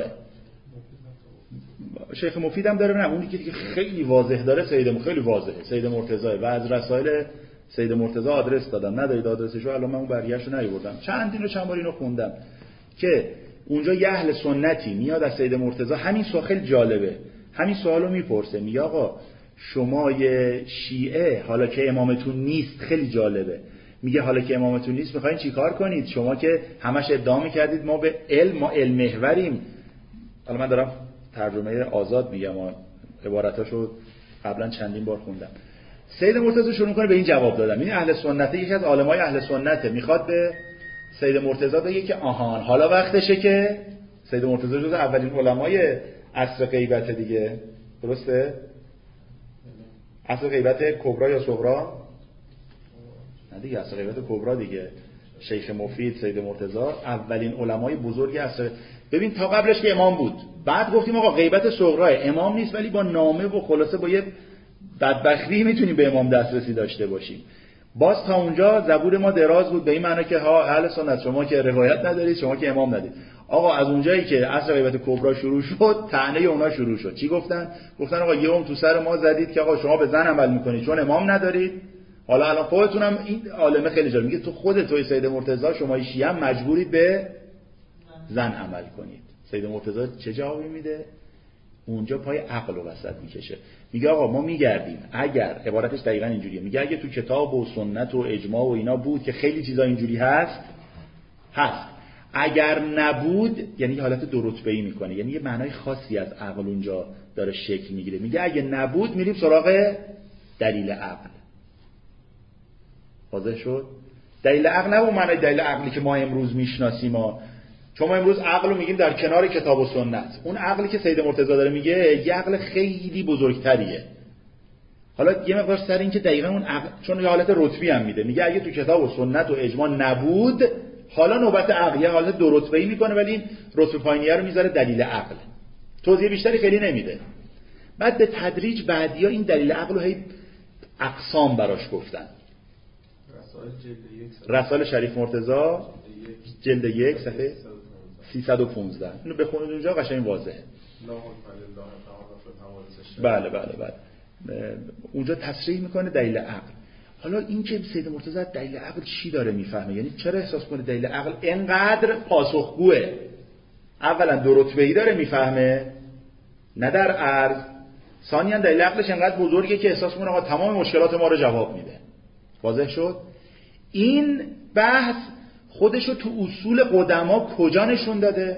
شیخ مفید هم داره، نه اونی که دیگه خیلی واضح داره سید، خیلی واضحه سید مرتضیه و از رسائل سید مرتضی آدرس دادم، ندارید آدرسشو؟ الان من اون برگشتو نیاوردم، چند اینو چند بار اینو خوندم که اونجا یه اهل سنتی میاد از سید مرتضی همین سوال، خیلی جالبه، همین سوالو میپرسه، میگه آقا شما یه شیعه حالا که امامتون نیست، خیلی جالبه، میگه حالا که امامتون نیست میخواین چیکار کنید؟ شما که همش ادعا میکردید ما به علم، ما علم محوریم. حالا من دارم ترجمه آزاد میگم، عبارتاشو قبلا چندین بار خوندم. سید مرتضی شروع میکنه به این جواب دادن. این اهل سنته، یکی از عالمای اهل سنته، میخواد به سید مرتضی بگه که آهان حالا وقتشه که سید مرتضی جز اولین علمای عصر غیبت دیگه، درسته؟ عصر غیبت کبرا یا صغرا؟ نه دیگه، عصر غیبت کبرا دیگه. شیخ مفید، سید مرتضی اولین علمای بزرگ عصر. ببین تا قبلش که امام بود، بعد گفتیم آقا غیبت صغرا امام نیست، ولی با نامه و خلاصه با یه بدبختی میتونیم به امام دسترسی داشته باشیم. باز تا اونجا زبور ما دراز بود، به این معنی که ها اهل سنت شما که روایت ندارید، شما که امام ندید. آقا از اونجایی که عصر غیبت کبرا شروع شد، طعنه اونا شروع شد. چی گفتن؟ گفتن آقا یه ام تو سر ما زدید که آقا شما به زن عمل میکنید چون امام ندارید. حالا الان خودتونم این عالمه خیلی جالب میگه تو خودت توی سید مرتضی شما شیعه مجبورید به زن عمل کنید. سید مرتضی چه جوابی میده؟ اونجا پای عقل و وسط میکشه، میگه آقا ما میگردیم، اگر عبارتش دقیقاً اینجوریه، میگه اگه تو کتاب و سنت و اجماع و اینا بود که خیلی چیزا اینجوری هست هست، اگر نبود یعنی حالت دو رتبه‌ای میکنه، یعنی یه معنای خاصی از عقل اونجا داره شکل میگیره. میگه اگه نبود میریم سراغ دلیل عقل. واضح شد؟ دلیل عقل نه اون معنای دلیل عقلی که ما امروز میشناسیم، ما چون ما امروز عقل رو میگیم در کنار کتاب و سنت. اون عقلی که سید مرتضی داره میگه یه عقل خیلی بزرگتریه. حالا یه مقدار سر این که دقیقاً اون عقل، چون یه حالت رتبی هم میده، میگه اگه تو کتاب و سنت و اجماع نبود، حالا نوبت عقل یه حالت دو رتبه‌ای میکنه، ولی این رتبه پایینیه رو میذاره دلیل عقل. توضیح بیشتری خیلی نمیده. بعد به تدریج بعدیا این دلیل عقل رو هی اقسام براش گفتن. رسائل شریف مرتضی جلد یک صفحه سیصد و پانزده. اینو بخونید اونجا قشنگ واضحه. بله بله بله. اونجا تصریح میکنه دلیل عقل. حالا این که سید مرتضی دلیل عقل چی داره میفهمه؟ یعنی چرا احساس کنه دلیل عقل اینقدر پاسخگوه؟ اولا دو رتبه‌ای داره میفهمه، نه در عرض. ثانیاً دلیل عقلش اینقدر بزرگه که احساس کنه آقا تمام مشکلات ما رو جواب میده. واضح شد؟ این بحث خودشو تو اصول قدما کجا نشون داده؟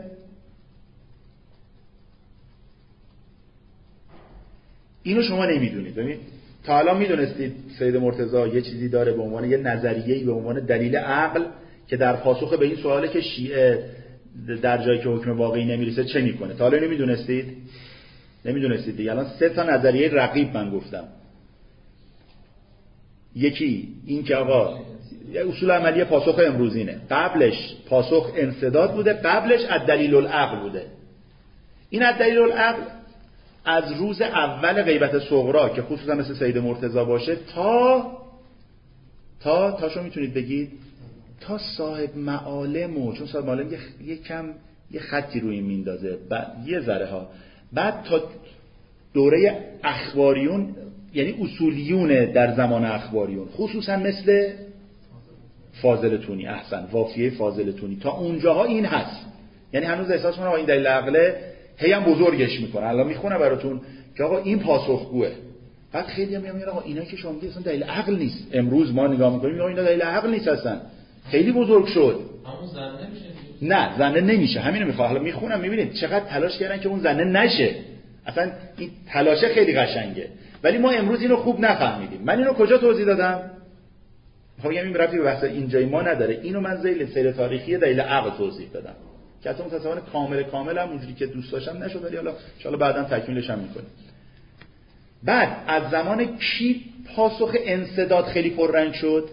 اینو شما نمیدونید. ببین تا الان میدونستید سید مرتضی یه چیزی داره به عنوان یه نظریه‌ای، به عنوان دلیل عقل که در پاسخ به این سواله که شیعه در جایی که حکم واقعی نمیرسه چه میکنه. تا الان نمیدونستید؟ نمیدونستید دیگه. الان سه تا نظریه رقیب من گفتم. یکی این که آقا اصول عملی پاسخ امروزینه، قبلش پاسخ انسداد بوده، قبلش الدلیل العقل بوده. این الدلیل العقل از روز اول غیبت صغرا که خصوصا مثل سید مرتضی باشه تا تا تاشو میتونید بگید تا صاحب معالم، و چون صاحب معالم یه, یه کم یه خطی روی این میندازه، بعد یه ذره ها، بعد تا دوره اخباریون، یعنی اصولیون در زمان اخباریون، خصوصا مثل فاضل تونی، احسن وافیه فاضل تونی، تا اونجاها این هست. یعنی هنوز احساس کنم این دلیل عقله هی هم بزرگش میکنه. الان میخونه براتون که آقا این پاسخگوه. بعد خیلی هم میگن آقا اینا که شما میگید اصلا دلیل عقل نیست. امروز ما نگاه میکنیم میگیم اینا دلیل عقل نیست، اصلا خیلی بزرگ شد. همون زنده میشه. نه زنده نمیشه. همینو میخوام. حالا میخونم میبینید چقدر تلاش کردن که اون زنده نشه. اصلا این تلاشه خیلی قشنگه، ولی ما امروز اینو خوب نفهمیدیم. من اینو کجا توضیح دادم؟ میخوام بگم این ربطی به بحث اینجای ما نداره. اینو من ذیل سیر تاریخی دلیل عقل توضیح دادم که اصلا متأسفانه کامل کامل هم اونجوری که دوست داشتم نشد، ولی حالا ان شاءالله بعداً تکمیلش هم میکنیم. بعد از زمان کی پاسخ انسداد خیلی پررنگ شد؟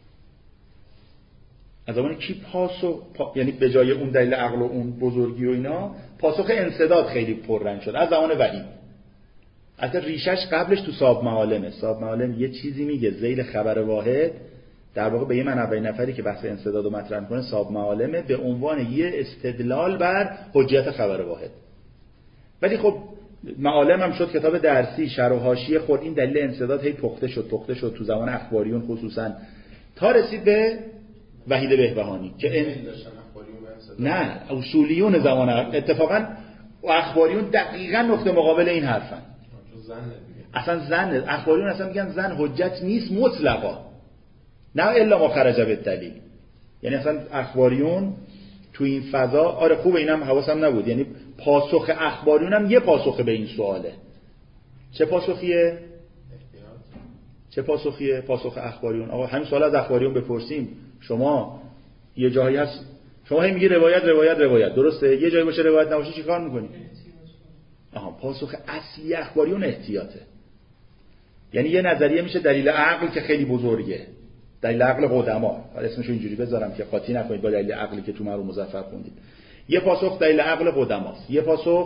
از زمان کی پاسخ پا... یعنی به جای اون دلیل عقل و اون بزرگی و اینا پاسخ انسداد خیلی پررنگ شد از زمان وحی. اصلا ریشش قبلش تو صاحب معالمه. صاحب معالم یه چیزی میگه ذیل خبر واحد، در واقع به یه منبع نفری که بحث انسداد رو مطرح می‌کنه صاحب معالمه به عنوان یه استدلال بر حجیت خبر واحد. ولی خب معالم هم شد کتاب درسی، شرح و حاشیه خود، این دلیل انسداد هی پخته شد پخته شد تو زمان اخباریون خصوصا تا رسید به وحید بهبهانی که این نه اصولیون زمان اتفاقا و اخباریون دقیقاً نقطه مقابل این حرفن. اصلا زن اخباریون اصلا میگن زن حجت نیست مطلقا، نه الا ما خرج بالدلیل. یعنی اصلا اخباریون تو این فضا آره خوب، اینم حواسم نبود، یعنی پاسخ اخباریون هم یه پاسخ به این سواله. چه پاسخیه؟ چه پاسخیه؟ پاسخ اخباریون. آقا همین سوال از اخباریون بپرسیم، شما یه جایی هست شما هی میگی روایت روایت روایت، درسته؟ یه جایی باشه روایت نباشه چیکار میکنی؟ آها، پاسخ اصلی اخباریون احتیاطه. یعنی یه نظریه میشه دلیل عقل که خیلی بزرگه، دلیل عقل قدما، اسمشو اینجوری بذارم که قاطی نکنید با دلیل عقلی که تو مرحوم مظفر خوندید. یه پاسخ دلیل عقل قدماست، یه پاسخ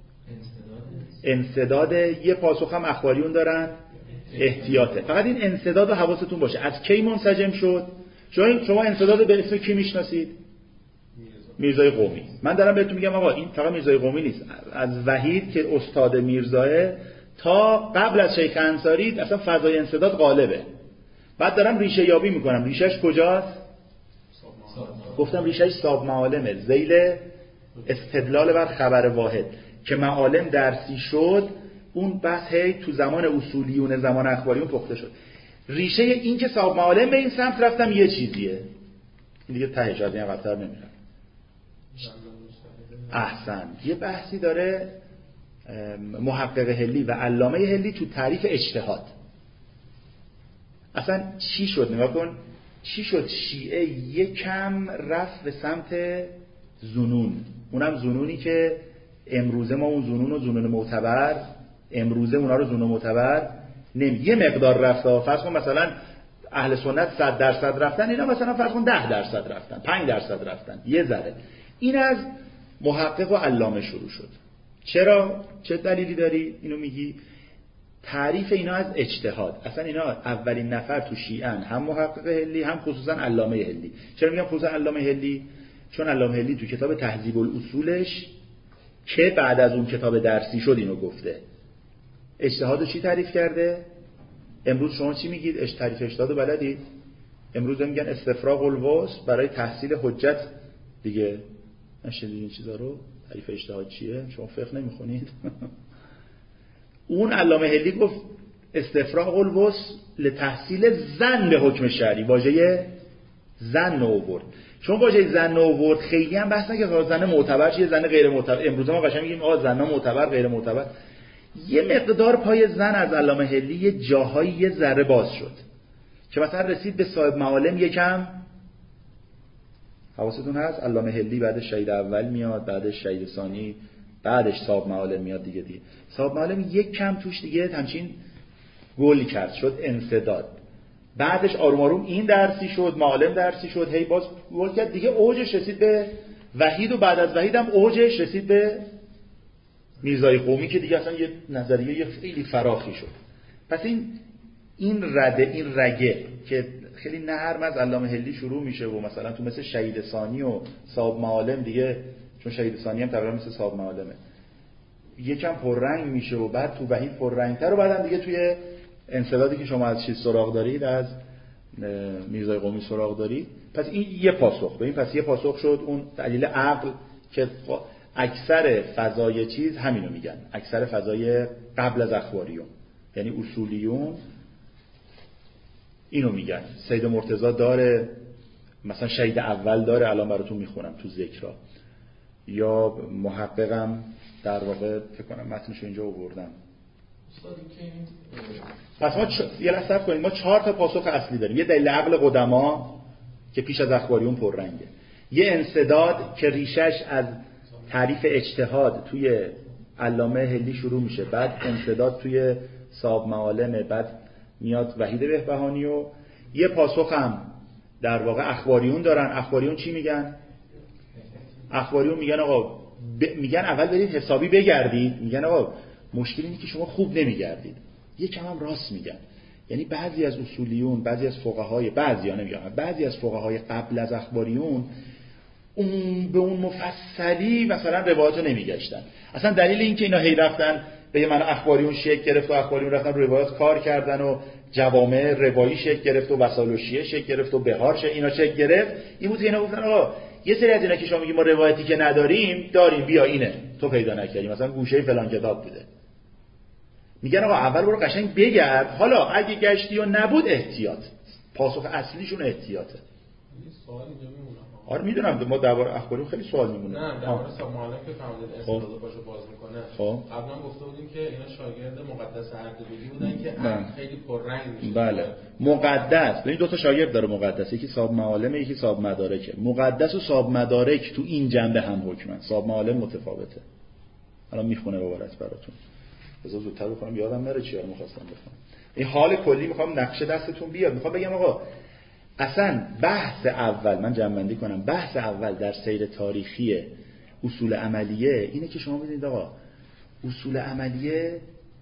انسداد، یه پاسخ هم اخباریون دارن احتیاطه. فقط این انسداد رو حواستون باشه. از کی منسجم شد؟ شما شما انسداد به اسم کی میشناسید؟ میرزای قومی. من دارم بهتون میگم آقا این فقط میرزای قومی نیست، از وحید که استاد میرزاه تا قبل از شیخ انصاری اصلا فضای انسداد غالبه. بعد دارم ریشه یابی میکنم. ریشهش کجاست؟ گفتم ریشهش صاحب معالمه، ذیل استدلال بر خبر واحد که معالم درسی شد. اون بحث هی تو زمان اصولیون زمان اخباریون پخته شد. ریشه این که صاحب معالم به این سمت رفتم یه چیزیه، این دیگه تهش از این قطر نمیرم. احسن. یه بحثی داره محقق هلی و علامه هلی تو تعریف اجتهاد. اصلا چی شد؟ نگاه کن چی شد. شیعه یکم رفت به سمت ظنون، اونم ظنونی که امروزه ما اون ظنون و ظنون معتبر امروزه اونا رو ظنون معتبر نمی. یه مقدار رفت. فرض کن مثلا اهل سنت صد درصد رفتن، اینا مثلا فرض کن ده درصد رفتن، پنج درصد رفتن، یه ذره. این از محقق و علامه شروع شد. چرا؟ چه دلیلی داری اینو میگی؟ تعریف اینا از اجتهاد. اصلا اینا اولین نفر تو شیعن، هم محقق هلی هم خصوصا علامه هلی. چرا میگم خصوصا علامه هلی؟ چون علامه هلی تو کتاب تهذیب الاصولش که بعد از اون کتاب درسی شد اینو گفته. اجتهادو چی تعریف کرده؟ امروز شما چی میگید؟ اش تعریف اجتهادو بلدید؟ امروز میگن استفراغ الوصف برای تحصیل حجت دیگه. نشدید این چیزا رو؟ تعریف اجتهاد چیه؟ شما فقه نمیخونید؟ اون علامه هلی گفت استفراغ الوصف لتحصیل ظن به حکم شرعی. واژه ظن آورد. چون واژه ظن آورد خیلی هم بحث نکرد زن معتبر چیه، زن غیر معتبر. امروز ما قشنگ میگیم آقا زنا معتبر غیر معتبر. یه مقدار پای زن از علامه هلی یه جاهایی یه ذره باز شد که مثلا رسید به صاحب معالم یکم. حواستون هست علامه هلی بعدش شهید اول میاد، بعدش شهید ثانی، بعدش صاحب معالم میاد دیگه دیگه. صاحب معالم یک کم توش دیگه همچین گل کرد، شد انسداد. بعدش آروم آروم این درسی شد، معالم درسی شد، هی باز گل کرد دیگه. اوجش رسید به وحید و بعد از وحید هم اوجش رسید به میرزای قومی که دیگه اصلا یه نظریه خیلی فراخی شد. پس این این رده این رگه که خیلی نرم از علامه هلی شروع میشه و مثلا تو مثل شهید ثانی و صاحب معالم دیگه، چون شهید ثانی هم تقریبا مثل صاحب معالمه، یکم پررنگ میشه و بعد تو وحید پررنگتر و بعدم دیگه توی انسدادی که شما از چیز سراغ دارید، از میرزای قومی سراغ دارید. پس این یه پاسخ به این، پس یه پاسخ شد اون دلیل عقل که اکثر فضای چیز همینو میگن، اکثر فضای قبل از اخباریون یعنی اصولیون اینو میگن. سید مرتضی داره، مثلا شهید اول داره، الان براتون میخونم تو ذکرها، یا محققم در واقع فکر کنم متنشو اینجا آوردم. پس ما چ... یه لحظه صبر کنید، ما چهار تا پاسخ اصلی داریم. یه دلیل عقل قدما که پیش از اخباریون پررنگه، یه انسداد که ریشش از تعریف اجتهاد توی علامه هلی شروع میشه، بعد انسداد توی صاحب معالمه، بعد میاد وحید بهبهانی، و یه پاسخ هم در واقع اخباریون دارن. اخباریون چی میگن؟ اخباریون میگن آقا ب... میگن اول برید حسابی بگردید، میگن آقا مشکل اینه که شما خوب نمیگردید. یه کم هم راست میگن، یعنی بعضی از اصولیون، بعضی از فقهای، بعضی ها نمیگم، بعضی از فقهای قبل از اخباریون اون به اون مفصلی مثلا روایاتو نمیگشتن. اصلا دلیل این که اینا هی رفتن به من اخباریون شکل گرفت و اخباریون رفتن روایات کار کردن و جوامع روایی شکل گرفت و وسائل شیعه شکل گرفت و بهار شکل اینا شکل گرفت، این بود که اینا گفتن آقا یه سری از اینا که شما میگی ما روایتی که نداریم داریم، بیا اینه تو پیدا نکردی، مثلا گوشه فلان کتاب بوده. میگن آقا اول برو قشنگ بگرد، حالا اگه گشتی و نبود احتیاط. پاسخ اصلیشون احتیاطه. یه سوال اینجا میمونه. آره میدونم ما درباره اخباری خیلی سوال میمونه. نه درباره صاحب معلم که فهمیدید استفاده پاشو باز میکنه. خب قبلا گفته بودیم که اینا شاگرد مقدس اردبیلی بودن که عقل خیلی پررنگ میشه. بله. مقدس، ببین دو تا شاگرد داره مقدس، یکی صاحب معالم یکی صاحب مدارکه. مقدس و صاحب مدارک تو این جنبه هم حکمن. صاحب معالم متفاوته. الان میخونه عبارت براتون. بذار زودتر بکنم یادم نره چی رو می‌خواستم بخونم. این حال کلی میخوام نقشه دستتون بیاد. میخوام بگم آقا اصلا بحث اول، من جمع‌بندی کنم، بحث اول در سیر تاریخی اصول عملیه اینه که شما بدونید آقا اصول عملیه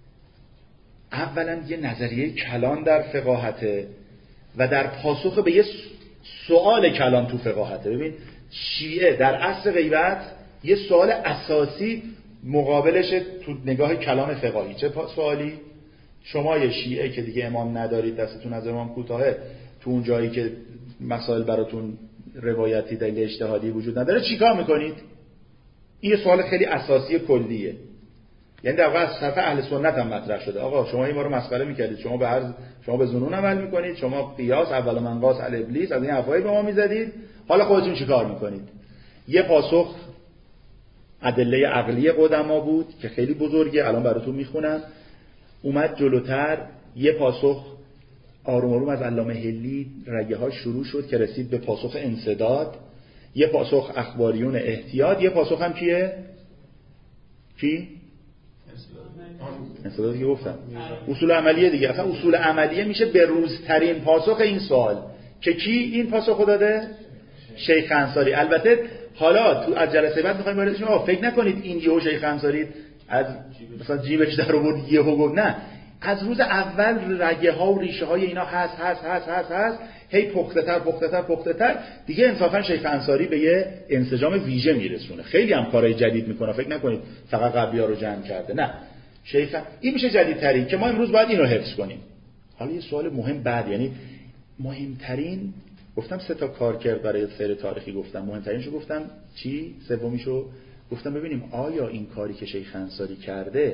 اولا یه نظریه کلان در فقاهته و در پاسخ به یه سوال کلان تو فقاهته. ببین شیعه در عصر غیبت یه سوال اساسی مقابلش تو نگاه کلام فقاهی. چه سوالی؟ شما یه شیعه که دیگه امام ندارید، دستتون از امام کوتاهه، تو اون جایی که مسائل براتون روایتی دلیل اجتهادی وجود نداره چیکار میکنید؟ این یه سوال خیلی اساسی کلیه. یعنی در واقع از طرف اهل سنت هم مطرح شده. آقا شما این ما رو مسخره میکردید، شما به هر شما به ظنون عمل میکنید، شما قیاس اول من قاس علی ابلیس از این حرفای به ما میزدید، حالا خودتون چیکار میکنید؟ یه پاسخ ادله عقلی قدما بود که خیلی بزرگه، الان براتون میخونم. اومد جلوتر یه پاسخ آروم آروم از علامه هلی رگه ها شروع شد که رسید به پاسخ انسداد، یه پاسخ اخباریون احتیاط، یه پاسخ هم کیه؟ کی؟ انسدادی که گفتم اصول عملیه دیگه. اصلا اصول عملیه میشه به روزترین پاسخ این سوال که کی این پاسخ داده؟ شیخ انصاری. البته حالا تو از جلسه بعد میخوایم وارد شیم، فکر نکنید این یهو شیخ انصاری از مثلا جیبش در آورد یهو گفت، نه، از روز اول رگه ها و ریشه های اینا هست هست هست هست هست هی پخته تر پخته تر پخته تر دیگه. انصافا شیخ انصاری به یه انسجام ویژه میرسونه. خیلی هم کارهای جدید میکنه، فکر نکنید فقط قبلی ها رو جمع کرده، نه. شیخ این میشه جدیدترین که ما امروز باید اینو حفظ کنیم. حالا یه سوال مهم بعد، یعنی مهمترین، گفتم سه تا کار کرد برای سیر تاریخی، گفتم مهمترینشو گفتم چی؟ سومیشو گفتم ببینیم آیا این کاری که شیخ انصاری کرده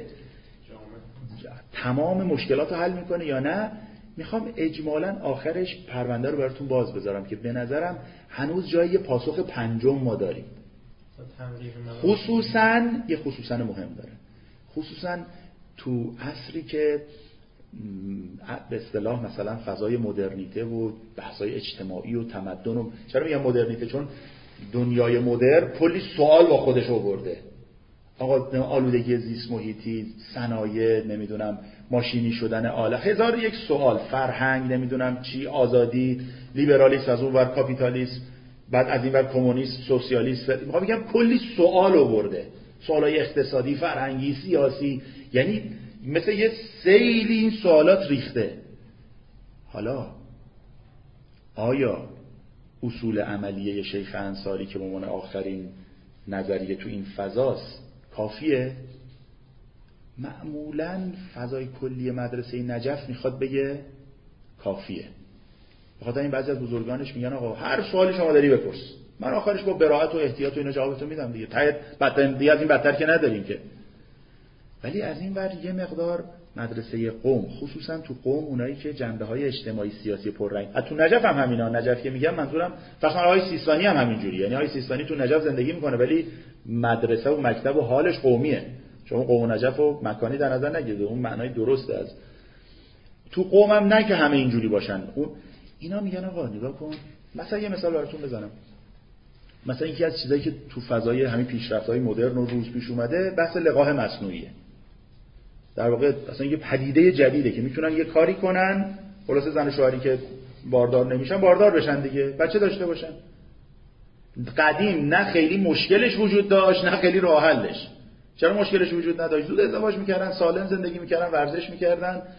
تمام مشکلات رو حل میکنه یا نه. میخوام اجمالاً آخرش پرونده رو براتون باز بذارم که به نظرم هنوز جای پاسخ پنجم ما داریم. خصوصاً یه خصوصاً مهم داره، خصوصاً تو عصری که به اصطلاح مثلا فضای مدرنیته و بحث‌های اجتماعی و تمدن و چرا میگم مدرنیته؟ چون دنیای مدرن کلی سوال با خودش آورده. آقا آلودگی زیست محیطی، صنایع، نمیدونم ماشینی شدن آله، هزار یک سوال، فرهنگ، نمیدونم چی، آزادی، لیبرالیسم، از اون ور کاپیتالیسم، بعد از این ور کمونیسم، سوسیالیسم. میخوام بگم کلی سوال آورده، سوالای اقتصادی، فرهنگی، سیاسی، یعنی مثل یه سیلی این سوالات ریخته. حالا آیا اصول عملیه شیخ انصاری که به عنوان آخرین نظریه تو این فضاست کافیه؟ معمولاً فضای کلی مدرسه نجف میخواد بگه کافیه. بخاطر این بعضی از بزرگانش میگن آقا هر سوالی شما داری بپرس، من آخرش با براءت و احتیاط و اینا جوابتو میدم دیگه. تایید بدتر دیگه از این بدتر که نداریم که. ولی از این ور یه مقدار مدرسه قم، خصوصا تو قم اونایی که جنبه های اجتماعی سیاسی پررنگ، تو نجف هم همینا، نجف که میگم منظورم فقط آقای سیستانی هم همینجوری، یعنی آقای سیستانی تو نجف زندگی میکنه ولی مدرسه و مکتب و حالش قومیه. شما قم و نجف و مکانی در نظر نگیرید، اون معنای درسته. از تو قم هم نه که همه اینجوری باشن. اون اینا میگن آقا نگاه کن، مثلا یه مثال براتون بزنم. مثلا یکی از چیزایی که تو فضای همین پیشرفت‌های مدرن و روز پیش اومده بحث لقاح مصنوعیه. در واقع اصلا یه پدیده جدیده که میتونن یه کاری کنن، خلاص زن و شوهری که باردار نمیشن باردار بشن دیگه، بچه داشته باشن. قدیم نه خیلی مشکلش وجود داشت نه خیلی راه حلش. چرا مشکلش وجود نداشت؟ زود ازدواج میکردن، سالم زندگی میکردن، ورزش میکردن،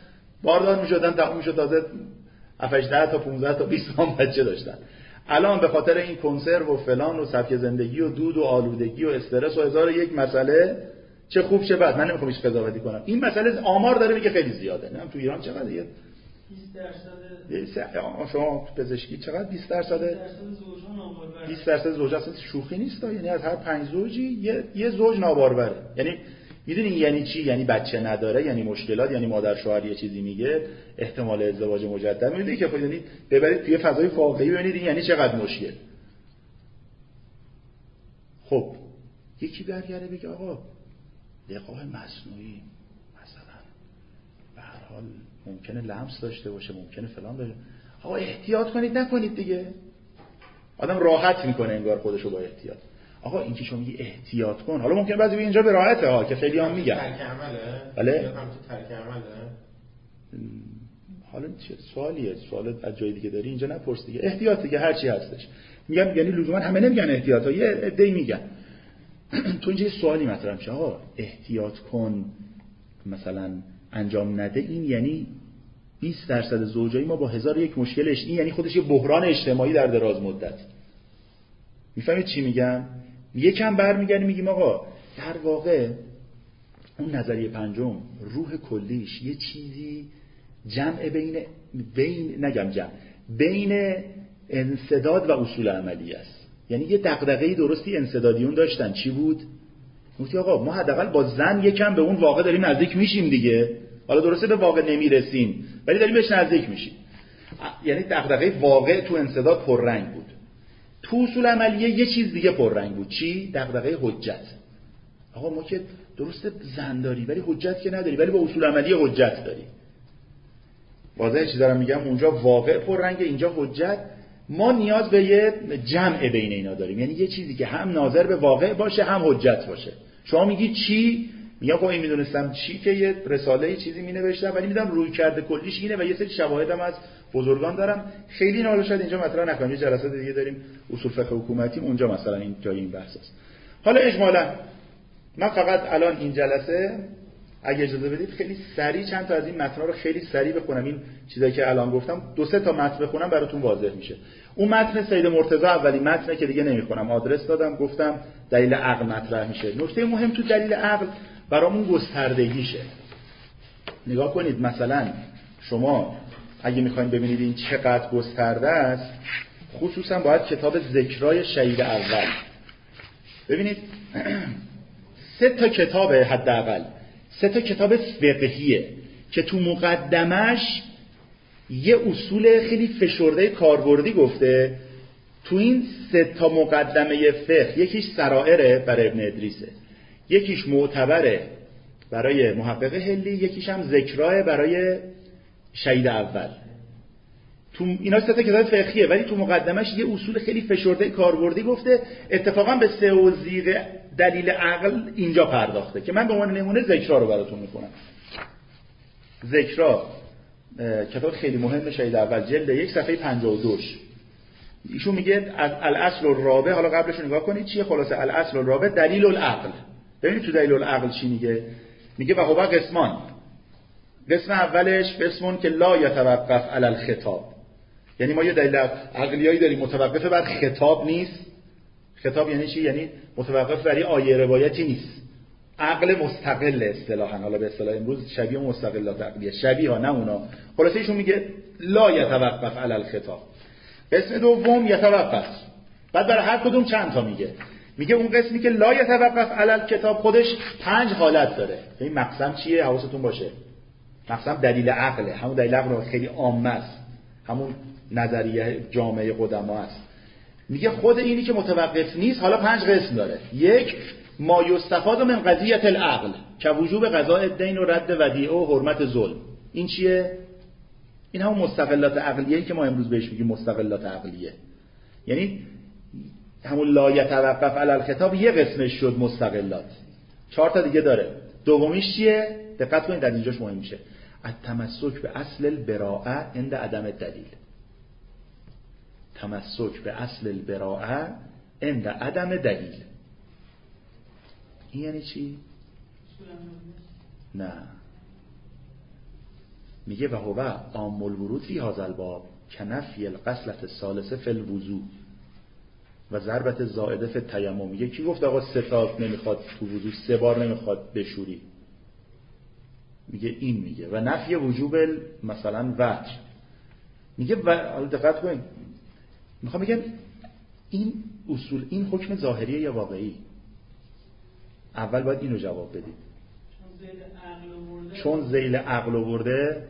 باردار میشدن تموم شد، تازه هفت تا پانزده تا بیست تا بچه داشتن. الان به خاطر این کنسرو و فلان و سبک زندگی و دود و آلودگی و استرس و هزار و یک مسئله، چه خوب چه بد، من نمیخوام هیچ قضاوتی کنم، این مسئله آمار داره میگه خیلی زیاده. نمیدونم تو ایران چقدر دیگه بیست درصد شما پزشکی چقدر بیست درصد بیست درصد زوج اصلا شوخی نیست، یعنی از هر پنج زوجی یه, یه زوج ناباروره. یعنی میدونی یعنی چی؟ یعنی بچه نداره، یعنی مشکلات، یعنی مادر شوهر یه چیزی میگه، احتمال ازدواج مجدد. میدونی که خود یعنی ببرید توی فضای واقعی ببینید این یعنی چقدر مشکل. خب یکی برگره بگه آقا لقاح مصنوعی مثلا به هر حال ممکنه لمس داشته باشه، ممکنه فلان باشه، آقا احتیاط کنید نکنید دیگه. آدم راحت میکنه انگار خودشو با احتیاط. آقا این که شما میگی احتیاط کن، حالا ممکنه بعضی اینجا به راحته ها که خیلی هم میگن ترک عمله. بله هم تو ترک عمله. حالا چه سوالیه؟ سوال از جای دیگه داری اینجا نپرس دیگه. احتیاط دیگه هر چی هستش میگم، یعنی لزوما همه نمیگن احتیاط ها، یه عده‌ای میگن. تو اینجا سوالی مطرح میشه آقا احتیاط کن مثلا انجام نده، این یعنی بیست درصد زوجایی ما با هزار و یک مشکلش، این یعنی خودش یه بحران اجتماعی در دراز مدت. میفهمید چی میگم؟ یکم برمیگردیم میگیم آقا در واقع اون نظریه پنجم روح کلیش یه چیزی جمع بین بین نگم جمع بین انسداد و اصول عملی است. یعنی یه دغدغه‌ای درستی انسدادیون داشتن. چی بود؟ گفتی آقا ما حداقل با زن یکم به اون واقع داریم نزدیک میشیم دیگه. حالا درسته به واقع نمیرسیم ولی داریم بهش نزدیک میشیم. یعنی دغدغه واقع تو انسداد پررنگ بود. تو اصول عملیه یه چیز دیگه پررنگ بود. چی؟ دغدغه حجت. آقا ما که درسته زن داری ولی حجت که نداری، ولی با اصول عملیه حجت داری. واضحه چی دارم میگم؟ اونجا واقع پررنگ، اینجا حجت. ما نیاز به یه جمع بین اینا داریم، یعنی یه چیزی که هم ناظر به واقع باشه هم حجت باشه. شما میگی چی؟ میگم خب این میدونستم چی که یه رساله یه چیزی مینوشتم ولی میدم روی کرده کلیش اینه و یه سری شواهدم از بزرگان دارم. خیلی اینا رو شاید اینجا مطرح نکنم، یه جلسات دیگه داریم اصول فقه حکومتی، اونجا مثلا این جای این بحث است. حالا اجمالا من فقط الان این جلسه اگه اجازه بدید خیلی سریع چند تا از این متن‌ها رو خیلی سریع بخونم. این چیزایی که الان گفتم دو سه تا متن بخونم براتون واضح میشه. اون متن سید مرتضی اولی متنه که دیگه نمیخونم، آدرس دادم گفتم دلیل عقل مطرح میشه. نکته مهم تو دلیل عقل برامون گستردگیشه. نگاه کنید مثلا شما اگه میخواین ببینید این چقدر گسترده است، خصوصا باید کتاب ذکرای شهید اول ببینید. سه تا کتاب حداقل سه تا کتاب فقهیه که تو مقدمش یه اصول خیلی فشرده کاربردی گفته. تو این سه تا مقدمه فقه یکیش سرائره برای ابن ادریسه، یکیش معتبره برای محقق هلی، یکیش هم ذکراه برای شهید اول. تو اینا سه تا کتاب فقهیه ولی تو مقدمش یه اصول خیلی فشرده کاربردی گفته. اتفاقا به سه و زیر دلیل عقل اینجا پرداخته که من به عنوان نمونه ذکرا رو براتون میکنم. ذکرا کتاب خیلی مهم شهید اول، جلد یک صفحه پنجاه و دو. ایشون میگه از الاصل الرابع، حالا قبلش رو نگاه کنید چیه خلاصه الاصل الرابع دلیل العقل. ببینید تو دلیل العقل چی میگه؟ میگه و هو قسمان. قسم اولش قسمون که لا یتوقف علی الخطاب، یعنی ما یه دلیل عقلیایی داریم متوقف بر خطاب نیست. خطاب یعنی چی؟ یعنی متوقف بر آیه روایتی نیست. عقل مستقل اصطلاحاً، حالا به اصطلاح امروز شبیه مستقلات عقلیه، شبیه ها نه اونا. خلاصه ایشون میگه لا یتوقف علی الخطاب. قسم دوم یتوقف، بعد برای هر کدوم چند تا میگه. میگه اون قسمی که لا یتوقف علی الکتاب خودش پنج حالت داره. این مقسم چیه؟ حواستون باشه. مقسم دلیل عقله، همون دلیل عقل خیلی عامه است، همون نظریه جامعه قدما است. میگه خود اینی که متوقف نیست حالا پنج قسم داره. یک، ما یستفاد من قضیه العقل که وجوب قضاء الدین و رد ودیعه و حرمت ظلم. این چیه؟ این همون مستقلات عقلیه‌ای که ما امروز بهش میگیم مستقلات عقلیه. یعنی همون لا یتوقف علی الخطاب یه قسمش شد مستقلات، چهار تا دیگه داره. دومیش چیه؟ دقت کنید در اینجاش مهم میشه. التمسک به اصل البراءه عند عدم الدلیل. تمسک به اصل البراءه عند عدم دلیل. این یعنی چی؟ نه میگه و هو عام الورود فی هذا الباب کنفی الغسلة الثالثه فی الوضوء و ضربت زائده فی التیمم. میگه کی گفت آقا سه تا نمیخواد تو وضو سه بار نمیخواد بشوری؟ میگه این میگه و نفی وجوب مثلا وتر. میگه و دقت کن، میخوام بگم این اصول این حکم ظاهریه یا واقعی؟ اول باید اینو جواب بدید. چون ذیل عقل آورده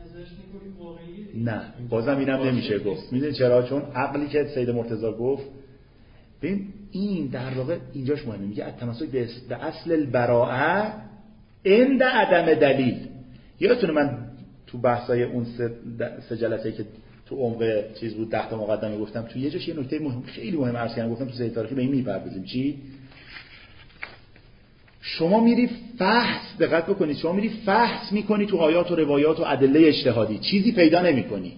نه بازم اینم نمیشه گفت. میدونی چرا؟ چون عقلی که سید مرتضی گفت ببین این در واقع اینجاش مهمه. میگه التمسک به اصل البراءه عند عدم دلیل. یادتونه من تو بحثای اون سه, سه جلسه که تو عمق چیز بود ده تا مقدمه گفتم، تو یه جاش یه نکته مهم خیلی مهم عرض کردم، گفتم تو سیر تاریخی به این میپردازیم. چی؟ شما میری فحص، دقت بکنید، شما میری فحص میکنی تو آیات و روایات و ادله اجتهادی، چیزی پیدا نمیکنی.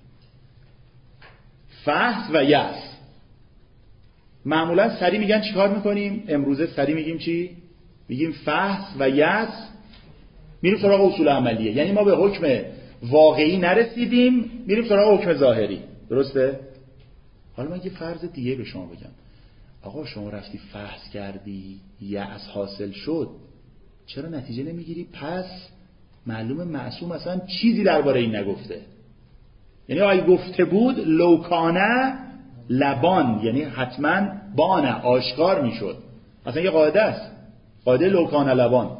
فحص و یأس. معمولا سری میگن چیکار میکنیم؟ امروزه سری میگیم چی؟ میگیم فحص و یأس، میریم سراغ اصول عملیه. یعنی ما به حکم واقعی نرسیدیم، میریم سراغ حکم ظاهری. درسته؟ حالا من یه فرض دیگه به شما بگم. آقا شما رفتی فحص کردی، یأس حاصل شد، چرا نتیجه نمیگیری؟ پس معلومه معصوم اصلا چیزی درباره این نگفته. یعنی آقای گفته بود لوکانه لبان، یعنی حتما بانه، آشکار میشد. اصلا یه قاعده است، قاعده لوکانه لبان.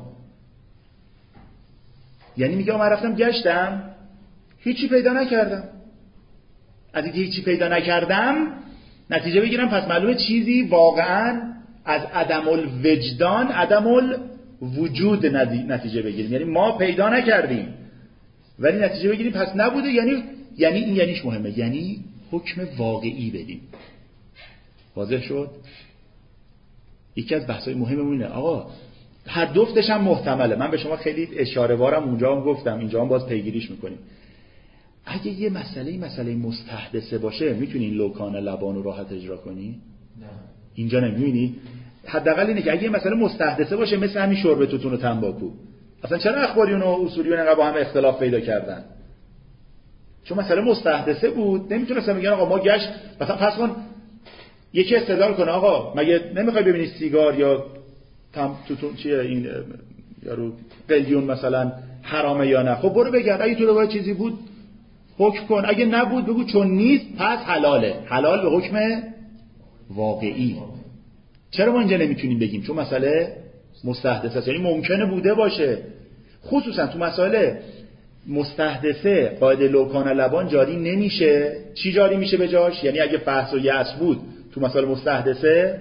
یعنی میگه من رفتم گشتم هیچی پیدا نکردم، از اینکه هیچی پیدا نکردم نتیجه بگیرم پس معلومه چیزی واقعا از عدم الوجدان عدم الوجود نتیجه بگیریم. یعنی ما پیدا نکردیم ولی نتیجه بگیریم پس نبوده. یعنی یعنی این یعنیش مهمه، یعنی حکم واقعی بدیم. واضح شد؟ یکی از بحث‌های مهممون اینه آقا هر دفتش هم محتمله. من به شما خیلی اشاره وارم اونجا هم گفتم، اینجا هم باز پیگیریش میکنیم. اگه یه مسئله مسئله مستحدثه باشه میتونی این لوکان لبان رو راحت اجرا کنی؟ نه. اینجا نمی‌بینی؟ حداقل اینه که اگه یه مسئله مستحدثه باشه مثل همین شرب توتون و تنباکو، اصلا چرا اخباریون و اصولیون انقدر با هم اختلاف پیدا کردن؟ چون مسئله مستحدثه بود. نمیتونستم بگن آقا ما گشت مثلا پس کن یکی استدلال کنه آقا مگه نمیخوای ببینی سیگار یا تم توتون چیه این یارو قلیون مثلا حرامه یا نه؟ خب برو بگرد اگه تو روایت چیزی بود حکم کن، اگه نبود بگو چون نیست پس حلاله. حلال به حکم واقعی. چرا ما اینجا نمیتونیم بگیم؟ چون مسئله مستحدثه است. یعنی ممکنه بوده باشه. خصوصا تو مسائل مستحدثه قاعده لوکان لبان جاری نمیشه. چی جاری میشه به جاش؟ یعنی اگه بحث و یأس بود تو مسائل مستحدثه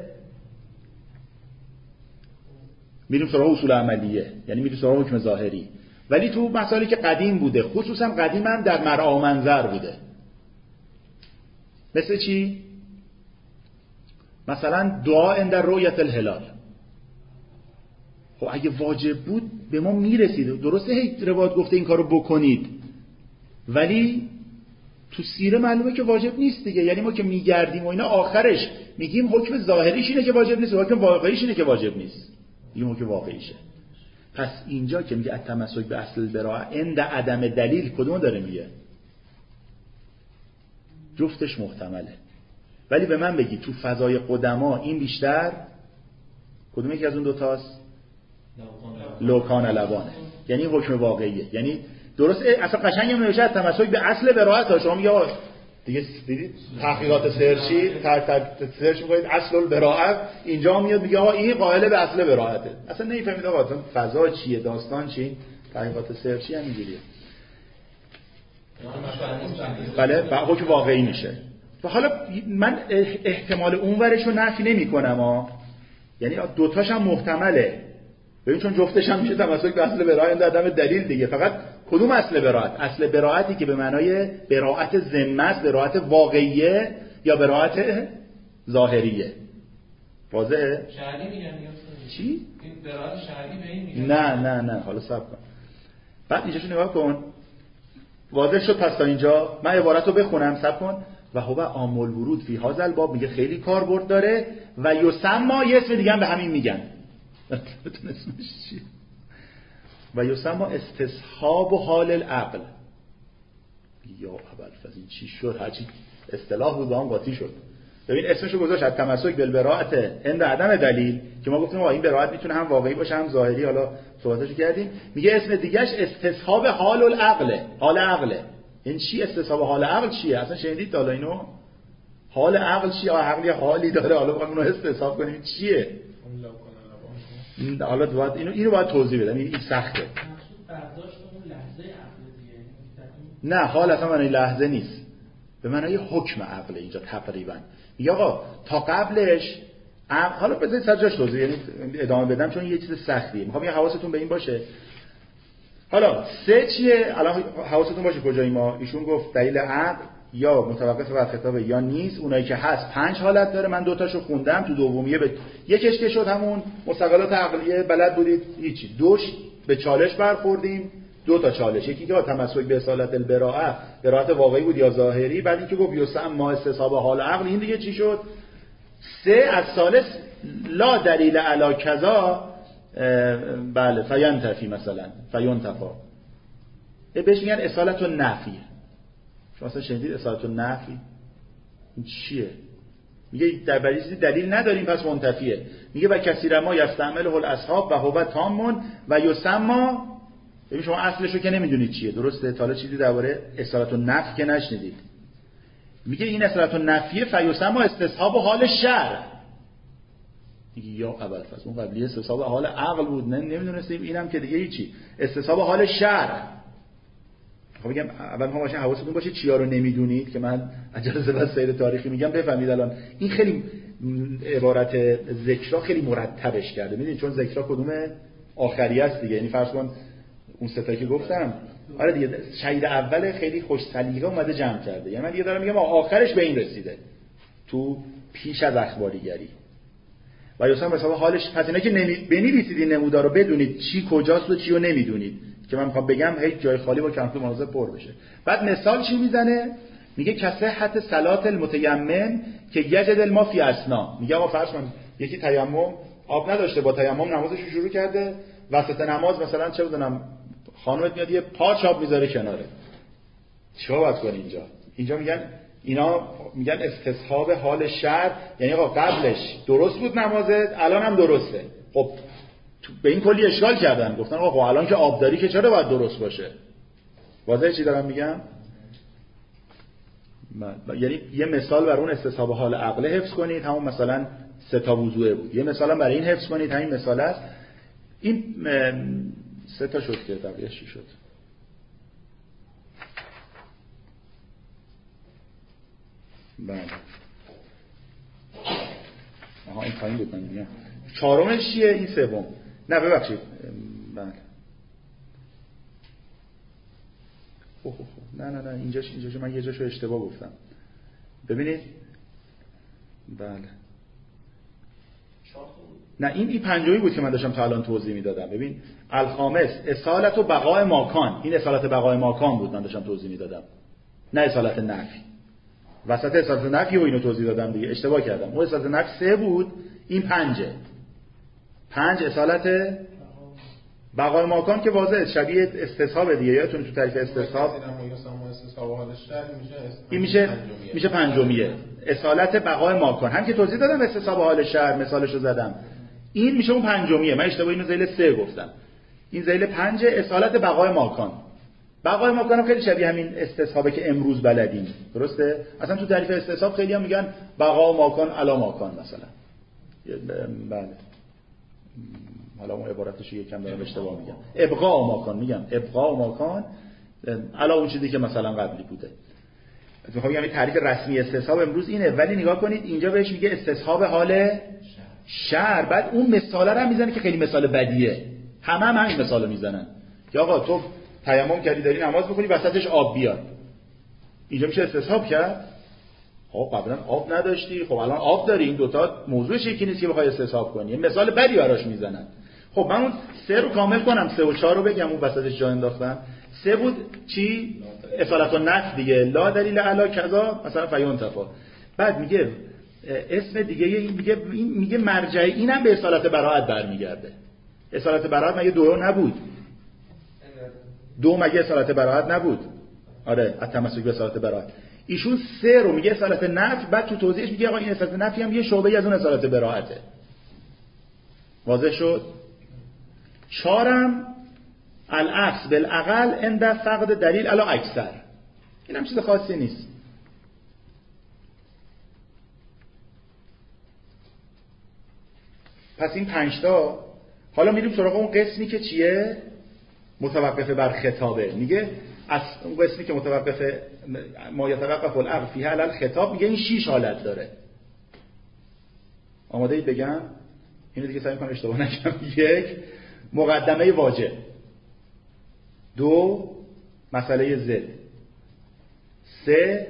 میریم سراغ اصول عملیه، یعنی میریم سراغ حکم ظاهری. ولی تو مسائلی که قدیم بوده، خصوصا قدیم هم در مرعا و منظر بوده. مثل چی؟ مثلا دعا عند رؤیت الهلال. خب اگه واجب بود به ما میرسید. درسته هی روایت گفته این کارو بکنید ولی تو سیره معلومه که واجب نیست دیگه. یعنی ما که میگردیم و اینا آخرش میگیم حکم ظاهریش اینه که واجب نیست، حکم واقعیش اینه که واجب نیست. این حکم واقعیشه. پس اینجا که میگه التمسک به اصل البراءه عند عدم دلیل کدوم داره میگه؟ جفتش محتمله. ولی به من بگی تو فضای قدما این بیشتر کدوم یکی از اون دوتاست؟ لوکان لبانه. یعنی حکم واقعیه. یعنی درست اصلا قشنگ هم نوشته التمسک به اصل براءه تا شما میگه دیگه دیدید تحقیقات سرچی تر تر سرچ می‌کنید اصل البراءه اینجا میاد میگه آقا این قائل به اصل براءته. اصلا نمی‌فهمید آقا اصلا فضا چیه، داستان چیه. تحقیقات سرچی هم اینجوریه. بله با حکم واقعی میشه. و حالا من احتمال اونورش رو نفی نمی‌کنم ها، یعنی دوتاش هم محتمله. ببین چون جفتش هم میشه تمسک به اصل براءه عند عدم دلیل دیگه. فقط کدوم اصل براءت؟ اصل براءتی که به معنای براءت ذمه است، براءت واقعیه یا براءت ظاهریه؟ واضحه؟ شرعی میگن چی؟ این براءت شرعی به این میگن. نه نه نه حالا صبر کن. بعد اینجاشو نگاه کن. واضح شد پس تا اینجا. من عبارت رو بخونم، صبر کن. و هو عام الورود فی هذا الباب میگه خیلی کاربرد داره و یسمى یه اسم دیگه هم به همین میگن. اسمش چیه؟ و یسمى استصحاب حال العقل. یا ابوالفضل این چی شد؟ هرچی اصطلاح بود با هم قاطی شد. ببین اسمشو گذاشت تمسک بالبراءت عند عدم دلیل که ما گفتیم این براءت میتونه هم واقعی باشه هم ظاهری، حالا صحبتاشو کردیم. میگه اسم دیگه‌اش استصحاب حال العقل، حال عقله. این چی استصحاب حال عقل چیه؟ اصلا شنیدید تا اینو؟ حال عقل چیه؟ عقل یه حالی داره، حالا بخوام اونو استصحاب کنیم چیه؟ حالا باید اینو اینو باید توضیح بدم، این سخته. برداشت اون لحظه عقل دیگه. نه حال اصلا معنی لحظه نیست، به معنای حکم عقل اینجا تقریبا. میگه آقا تا قبلش عقل، حالا بذارید سرجاش توضیح یعنی ادامه بدم چون یه چیز سختیه، میخوام یه حواستون به این باشه. حالا سه چیه؟ الان حواستون باشه کجایی ما ایشون گفت دلیل عقل یا متوقف بر خطاب یا نیست. اونایی که هست پنج حالت داره، من دو تاشو خوندم تو دومیه به یکش که شد همون مستقلات عقلیه بلد بودید هیچی، دوش به چالش برخوردیم، دو تا چالش، یکی که تمسک به اصالت البراءه براءت واقعی بود یا ظاهری، بعد اینکه گفت یسم ما استصحاب حال عقل، این دیگه چی شد؟ سه از ثالث لا دلیل علی کذا، بله فینتفی مثلا فینتفا، بهش میگن اصالت النفی. شما اصلا شنیدید اصالت النفی این چیه؟ میگه در برای چیزی دلیل نداریم پس منتفیه. میگه و کثیر ما یستعمله الاصحاب و هو تام و یسمى. ببین شما اصلشو که نمیدونید چیه، درسته؟ تا حالا چیزی درباره اصالت النفی که نشنیدید. میگه این اصالت النفی فیسمى استصحاب حال شرع. میگه یا ابوالفضل اون قبلی استصحاب حال عقل بود، نه نمیدونستیم، اینم که دیگه هیچی، استصحاب حال شرع. خب میگم اول ما باشه حواستون باشه چیا رو نمیدونید که من اجازه بس سیر تاریخی میگم بفهمید. الان این خیلی عبارت ذکرها خیلی مرتبش کرده، میدونید چون ذکرها کدومه آخریه است دیگه، یعنی فرض کن اون سه تا که گفتم آره دیگه شهید اول خیلی خوش سلیقه اومده جمع کرده، یعنی من دیگه دارم میگم آخرش به این رسیده تو پیش از اخباریگری و یوسف مثلا حالش. پس اینا که نمی... بنویسید این نمودار رو بدونید چی کجاست و چی رو نمیدونید که من میخوام بگم هیچ جای خالی با کمتر مناظر پر بشه. بعد مثال چی میزنه؟ میگه کصحت صلات المتیمم که یجد الماء فی اسنا. میگه آقا فرض کن یکی تیمم آب نداشته، با تیمم نمازش رو شروع کرده، وسط نماز مثلا چه بدونم خانومت میاد یه پاچ آب میذاره کناره، چیکار باید کنی اینجا؟ اینجا میگن اینا میگن استصحاب حال شرع، یعنی آقا قبلش درست بود نمازت الان هم درسته. خب به این کلی اشکال کردن، گفتن آقا الان که آب داری که چرا باید درست باشه؟ واضحه چی دارم میگم؟ یعنی یه مثال بر اون استصحاب حال عقله حفظ کنید، همون مثلا سه تا وضوء بود، یه مثلا برای این حفظ کنید، همین مثال است. این سه تا شد که بقیه‌اش چی شد؟ بله آها این پایین بود من میگم. چهارمش چیه؟ این سوم. نه ببخشید بله اوه اوه نه نه نه اینجاش اینجاش من یه جاشو اشتباه گفتم. ببینید بله نه این این پنجمی بود که من داشتم تا الان توضیح میدادم. ببین الخامس اصالت و بقای ماکان، این اصالت بقای ماکان بود من داشتم توضیح میدادم، نه اصالت نفی. وسط اصالت نفی و اینو توضیح دادم دیگه، اشتباه کردم. اون اصالت نفی سه بود، این پنجه. پنج اصالت بقای ماکان که واضحه شبیه استصحاب دیگه، یادتون تو تعریف استصحاب این میشه میشه پنجمیه. اصالت بقای ماکان هم که توضیح دادم، استصحاب حال شرع مثالشو زدم، این میشه اون پنجمیه. من اشتباه اینو ذیل سه گفتم، این ذیل پنج. اصالت بقای ماکان، بقای ماکان هم خیلی شبیه همین استصحابه که امروز بلدیم، درسته؟ اصلا تو تعریف استصحاب خیلی هم میگن بقا ماکان علا ماکان مثلا. بله حالا اون عبارتش یکم دارم اشتباه میگم، ابقاء ماکان میگم، ابقاء ماکان علا اون چیزی که مثلا قبلی بوده. میخوام بگم این تعریف رسمی استصحاب امروز اینه، ولی نگاه کنید اینجا بهش میگه استصحاب حال شرع. بعد اون مثاله رو هم میزنه که خیلی مثال بدیه، همه هم همین مثالو میزنن که آقا تو تیمم کردی داری نماز می‌خونی وسطش آب بیاد، اینجا میشه استصحاب کرد؟ خب قبلا آب نداشتی، خب الان آب داری. این دوتا موضوعش یکی نیست که بخوای استصحاب کنی، مثال بدی براش میزنن. خب من اون سه رو کامل کنم، سه و چهار رو بگم، اون وسطش جا انداختم. سه بود چی؟ اصالت النفی دیگه، لا دلیل علی کذا مثلا فینتفا. بعد میگه اسم دیگه میگه میگه مرجع اینم به اصالت براءت برمیگرده. اصالت براءت مگه دو نبود؟ دو مگه اصالت براءت نبود؟ آره التمسک به اصالت براءت. ایشون سه رو میگه اصالت نفی، بعد تو توضیحش میگه آقا این اصالت نفی هم یه شعبه از اون اصالت براءته. واضح شد؟ چهارم الاخذ بالعقل عند فقد دلیل علی اکثر. این هم چیز خاصی نیست. پس این پنج تا. حالا میریم سراغ اون قسمی که چیه؟ متوقف بر خطابه. میگه از اون قسمی که متوقف ما یتوقف العقل فیه علی الخطاب، میگه این شش حالت داره. آماده اید بگم؟ اینو دیگه سعی کنم اشتباه نکنم. یک، مقدمه واجب. دو، مسئله ضد. سه،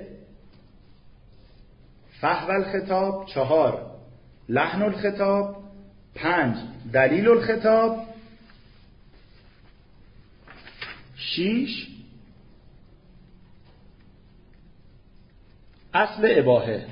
فحو الخطاب. چهار، لحن الخطاب. پنج، دلیل الخطاب. شیش، اصل اباحه.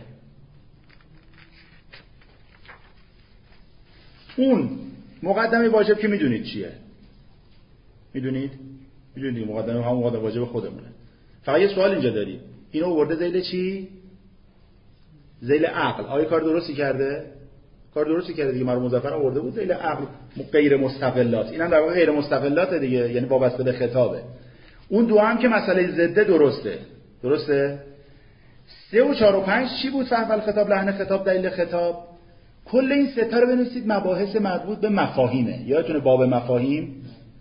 اون مقدمه واجب که میدونید چیه؟ میدونید؟ میدونید مقدمه هم مقدمه واجب خودمونه. فقط یه سوال اینجا داریم. اینو آورده ذیل چی؟ ذیل عقل. آیا کار درستی کرده؟ کار درستی کرده دیگه. مرحوم مظفر آورده بود ذیل عقل غیر مستقلات. اینم در واقع غیر مستقلات دیگه، یعنی وابسته به خطابه. اون دو هم که مسئله ضد درسته. درسته؟ سه و چهار و پنج چی بود؟ فحو الخطاب، لحن خطاب، دلیل خطاب. کل این سه تا رو بنویسید مباحث مربوط به مفاهیمه. یادتونه باب مفاهیم؟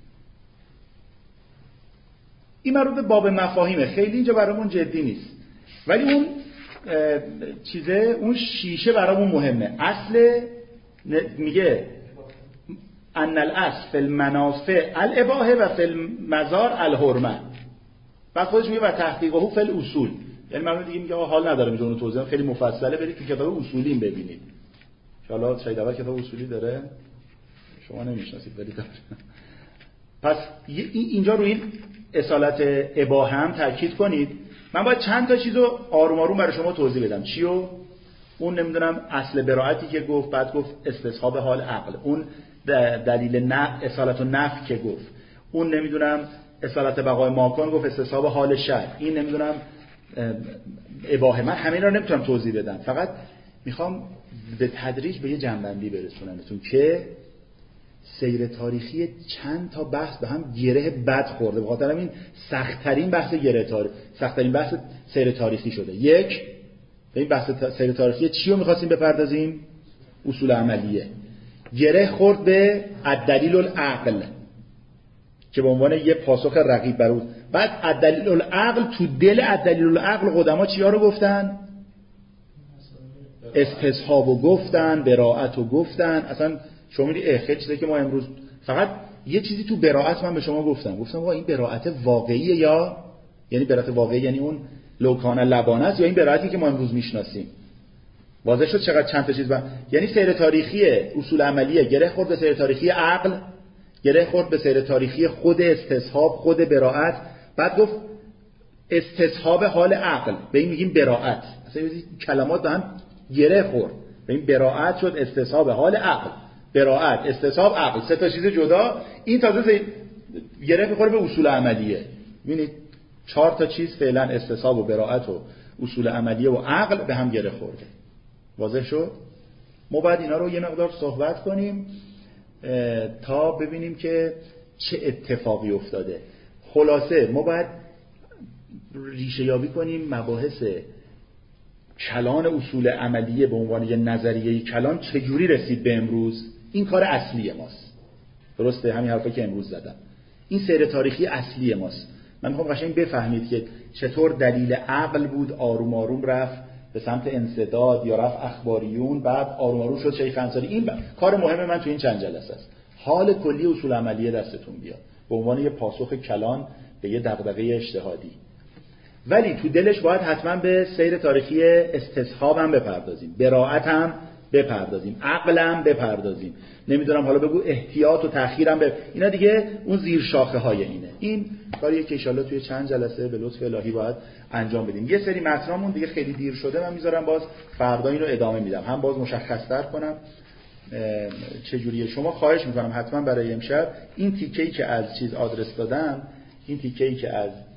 این مربوط به باب مفاهیمه. خیلی اینجا برامون جدی نیست. ولی اون چیزه، اون شیشه برامون مهمه. اصل میگه ان الاصل فی المنافع الاباحه و فی المضار الحرمه. بعد خودش میگه و تحقیقه فی الاصول. یعنی معلومه دیگه میگه حال ندارم اینجا اون توضیح خیلی مفصله، برید تو کتاب اصولیم ببینید. ان شاء الله شاید اول کتاب اصولی داره، شما نمیشناسید ولی داره. پس اینجا روی این اصالت اباحه هم تاکید کنید. من باید چند تا چیزو آروم آروم برای شما توضیح بدم. چیو؟ اون نمیدونم اصل براءتی که گفت، بعد گفت استصحاب حال عقل، اون دلیل نفی اصالت و نفی که گفت، اون نمیدونم اصالت بقای ماکان گفت استصحاب حال شرع، این نمیدونم اباحه. من همین رو نمیتونم توضیح بدم، فقط میخوام به تدریج به یه جنبندی برسونمتون که سیر تاریخی چند تا بحث به هم گره بد خورده. به خاطر همین سخت‌ترین بحث گره تاریخ، سخت‌ترین بحث سیر تاریخی شده. یک، به این بحث سیر تاریخی چی رو می‌خواستیم بپردازیم؟ اصول عملیه. گره خورد به الدلیل العقل که به عنوان یه پاسخ رقیب بر اون. بعد الدلیل العقل، تو دل الدلیل العقل قدما چیا رو گفتن؟ استصحابو گفتن، براءتو گفتن. اصلا شما می‌بینید خیلی چیزایی که ما امروز، فقط یه چیزی تو براءت من به شما گفتم گفتم وا این براءت واقعیه، یا یعنی براءت واقعی یعنی اون لوکان لبانه است، یا این براءتی که ما امروز میشناسیم. واضح شد چقدر چند تا چیز با... یعنی سیر تاریخی اصول عملیه گره خورد به سیر تاریخی عقل، گره خورد به سیر تاریخی خود استصحاب، خود براءت. بعد گفت استصحاب حال عقل، به این میگیم براءت. اصلا این کلمات به هم گره خورد، به این براءت شد استصحاب حال عقل، براءت، استصحاب، عقل، سه تا چیز جدا. این تازه گره می‌خوره به اصول عملیه. ببینید چهار تا چیز فعلا استصحاب و براءت و اصول عملیه و عقل به هم گره خورده. واضح شد؟ ما باید اینا رو یه مقدار صحبت کنیم تا ببینیم که چه اتفاقی افتاده. خلاصه ما باید ریشه یابی کنیم مباحث کلان اصول عملیه به عنوان یه نظریه کلان چجوری رسید به امروز. این کار اصلی ماست. درسته؟ همین حرفا که امروز زدم این سیر تاریخی اصلی ماست. من میخوام قشنگ بفهمید که چطور دلیل عقل بود آروم آروم رفت به سمت انسداد یا رفت اخباریون، بعد آروم آروم شد شیخ انصاری. این ب... کار مهم من تو این چند جلسه است. حال کلی اصول عملیه دستتون بیاد به عنوان یه پاسخ کلان به یه دغدغه اجتهادی. ولی تو دلش باید حتما به سیر تاریخی استصحاب هم بپردازیم، براءت هم بپردازیم، عقل هم بپردازیم. نمیدونم حالا بگو احتیاط و تأخیر هم ب... اینا دیگه اون زیر شاخه های اینه. این کاریه که ان شاءالله توی چند جلسه به لطف الهی باید انجام بدیم. یه سری متنامون دیگه خیلی دیر شده، من میذارم باز فردا اینو ادامه میدم، هم باز مشخص‌تر کنم چه جوریه. شما خواهش میکنم حتما برای امشب این تیکه‌ای که از چیز آدرس دادم، این تیکه‌ای که از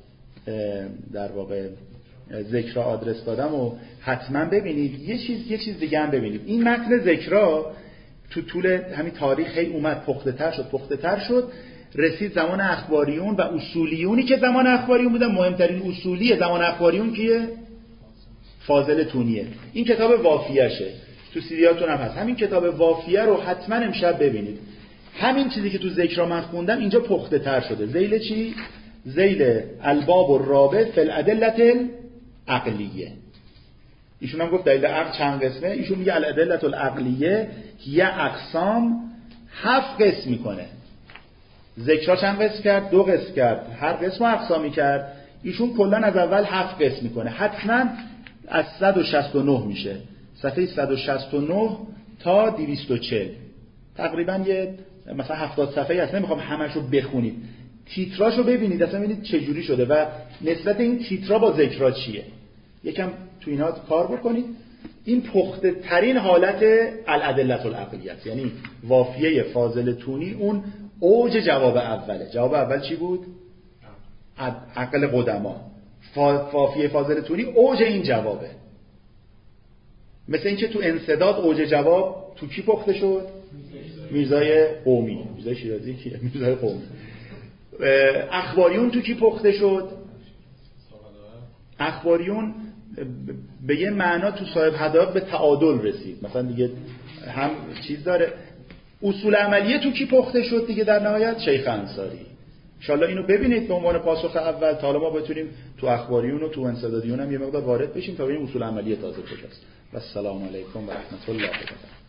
در واقع ذکرا آدرس دادم و حتما ببینید. یه چیز یه چیز دیگه هم ببینید. این متن ذکرا تو طول همین تاریخ هی اومد پخته تر شد پخته تر شد رسید زمان اخباریون و اصولیونی که زمان اخباریون بودن. مهمترین اصولی زمان اخباریون کیه؟ فاضل تونیه. این کتاب وافیه‌شه، تو سیدیاتون هم هست. همین کتاب وافیه رو حتما امشب ببینید. همین چیزی که تو ذکرا من خوندم اینجا پخته تر شده. ذیل چی؟ ذیل الباب الرابع فی الادله العقلیه. ایشون هم گفت دلیل عقل چند قسمه. ایشون میگه الادله العقلیه یه اقسام هفت قسم میکنه. ذکرا چند قسم کرد؟ دو قسم کرد. هر قسم اقسامی کرد. ایشون کلا از اول هفت قسم میکنه. حتما از صد و شصت و نه میشه. صفحه صد و شصت و نه تا دویست و چهل. تقریبا یه مثلا هفتاد صفحه هست. نمیخوام همه‌شو بخونید. تیتراشو ببینید اصلا ببینید چه جوری شده و نسبت این تیترا با ذکرا چیه. یکم تو اینا کار بکنید. این پخته ترین حالت الادله العقلیه است. یعنی وافیه فاضل تونی اون اوج جواب اوله. جواب اول چی بود؟ عقل قدما. وافیه فاضل تونی اوج این جوابه. مثل اینکه تو انسداد اوج جواب تو کی پخته شد؟ میرزای قومی. میرزای شیرازی کیه؟ میرزای قومی. اخباریون تو کی پخته شد؟ اخباریون به یه معنا تو صاحب حدائق به تعادل رسید. مثلا دیگه هم چیز داره. اصول عملیه تو کی پخته شد دیگه در نهایت؟ شیخ انصاری. انشالله اینو ببینید به عنوان پاسخ اول تا حالا ما بتونیم تو اخباریون و تو انسدادیون هم یه مقدار وارد بشیم تا ببینیم اصول عملیه تازه کجاست. و السلام علیکم و رحمت الله و برکاته.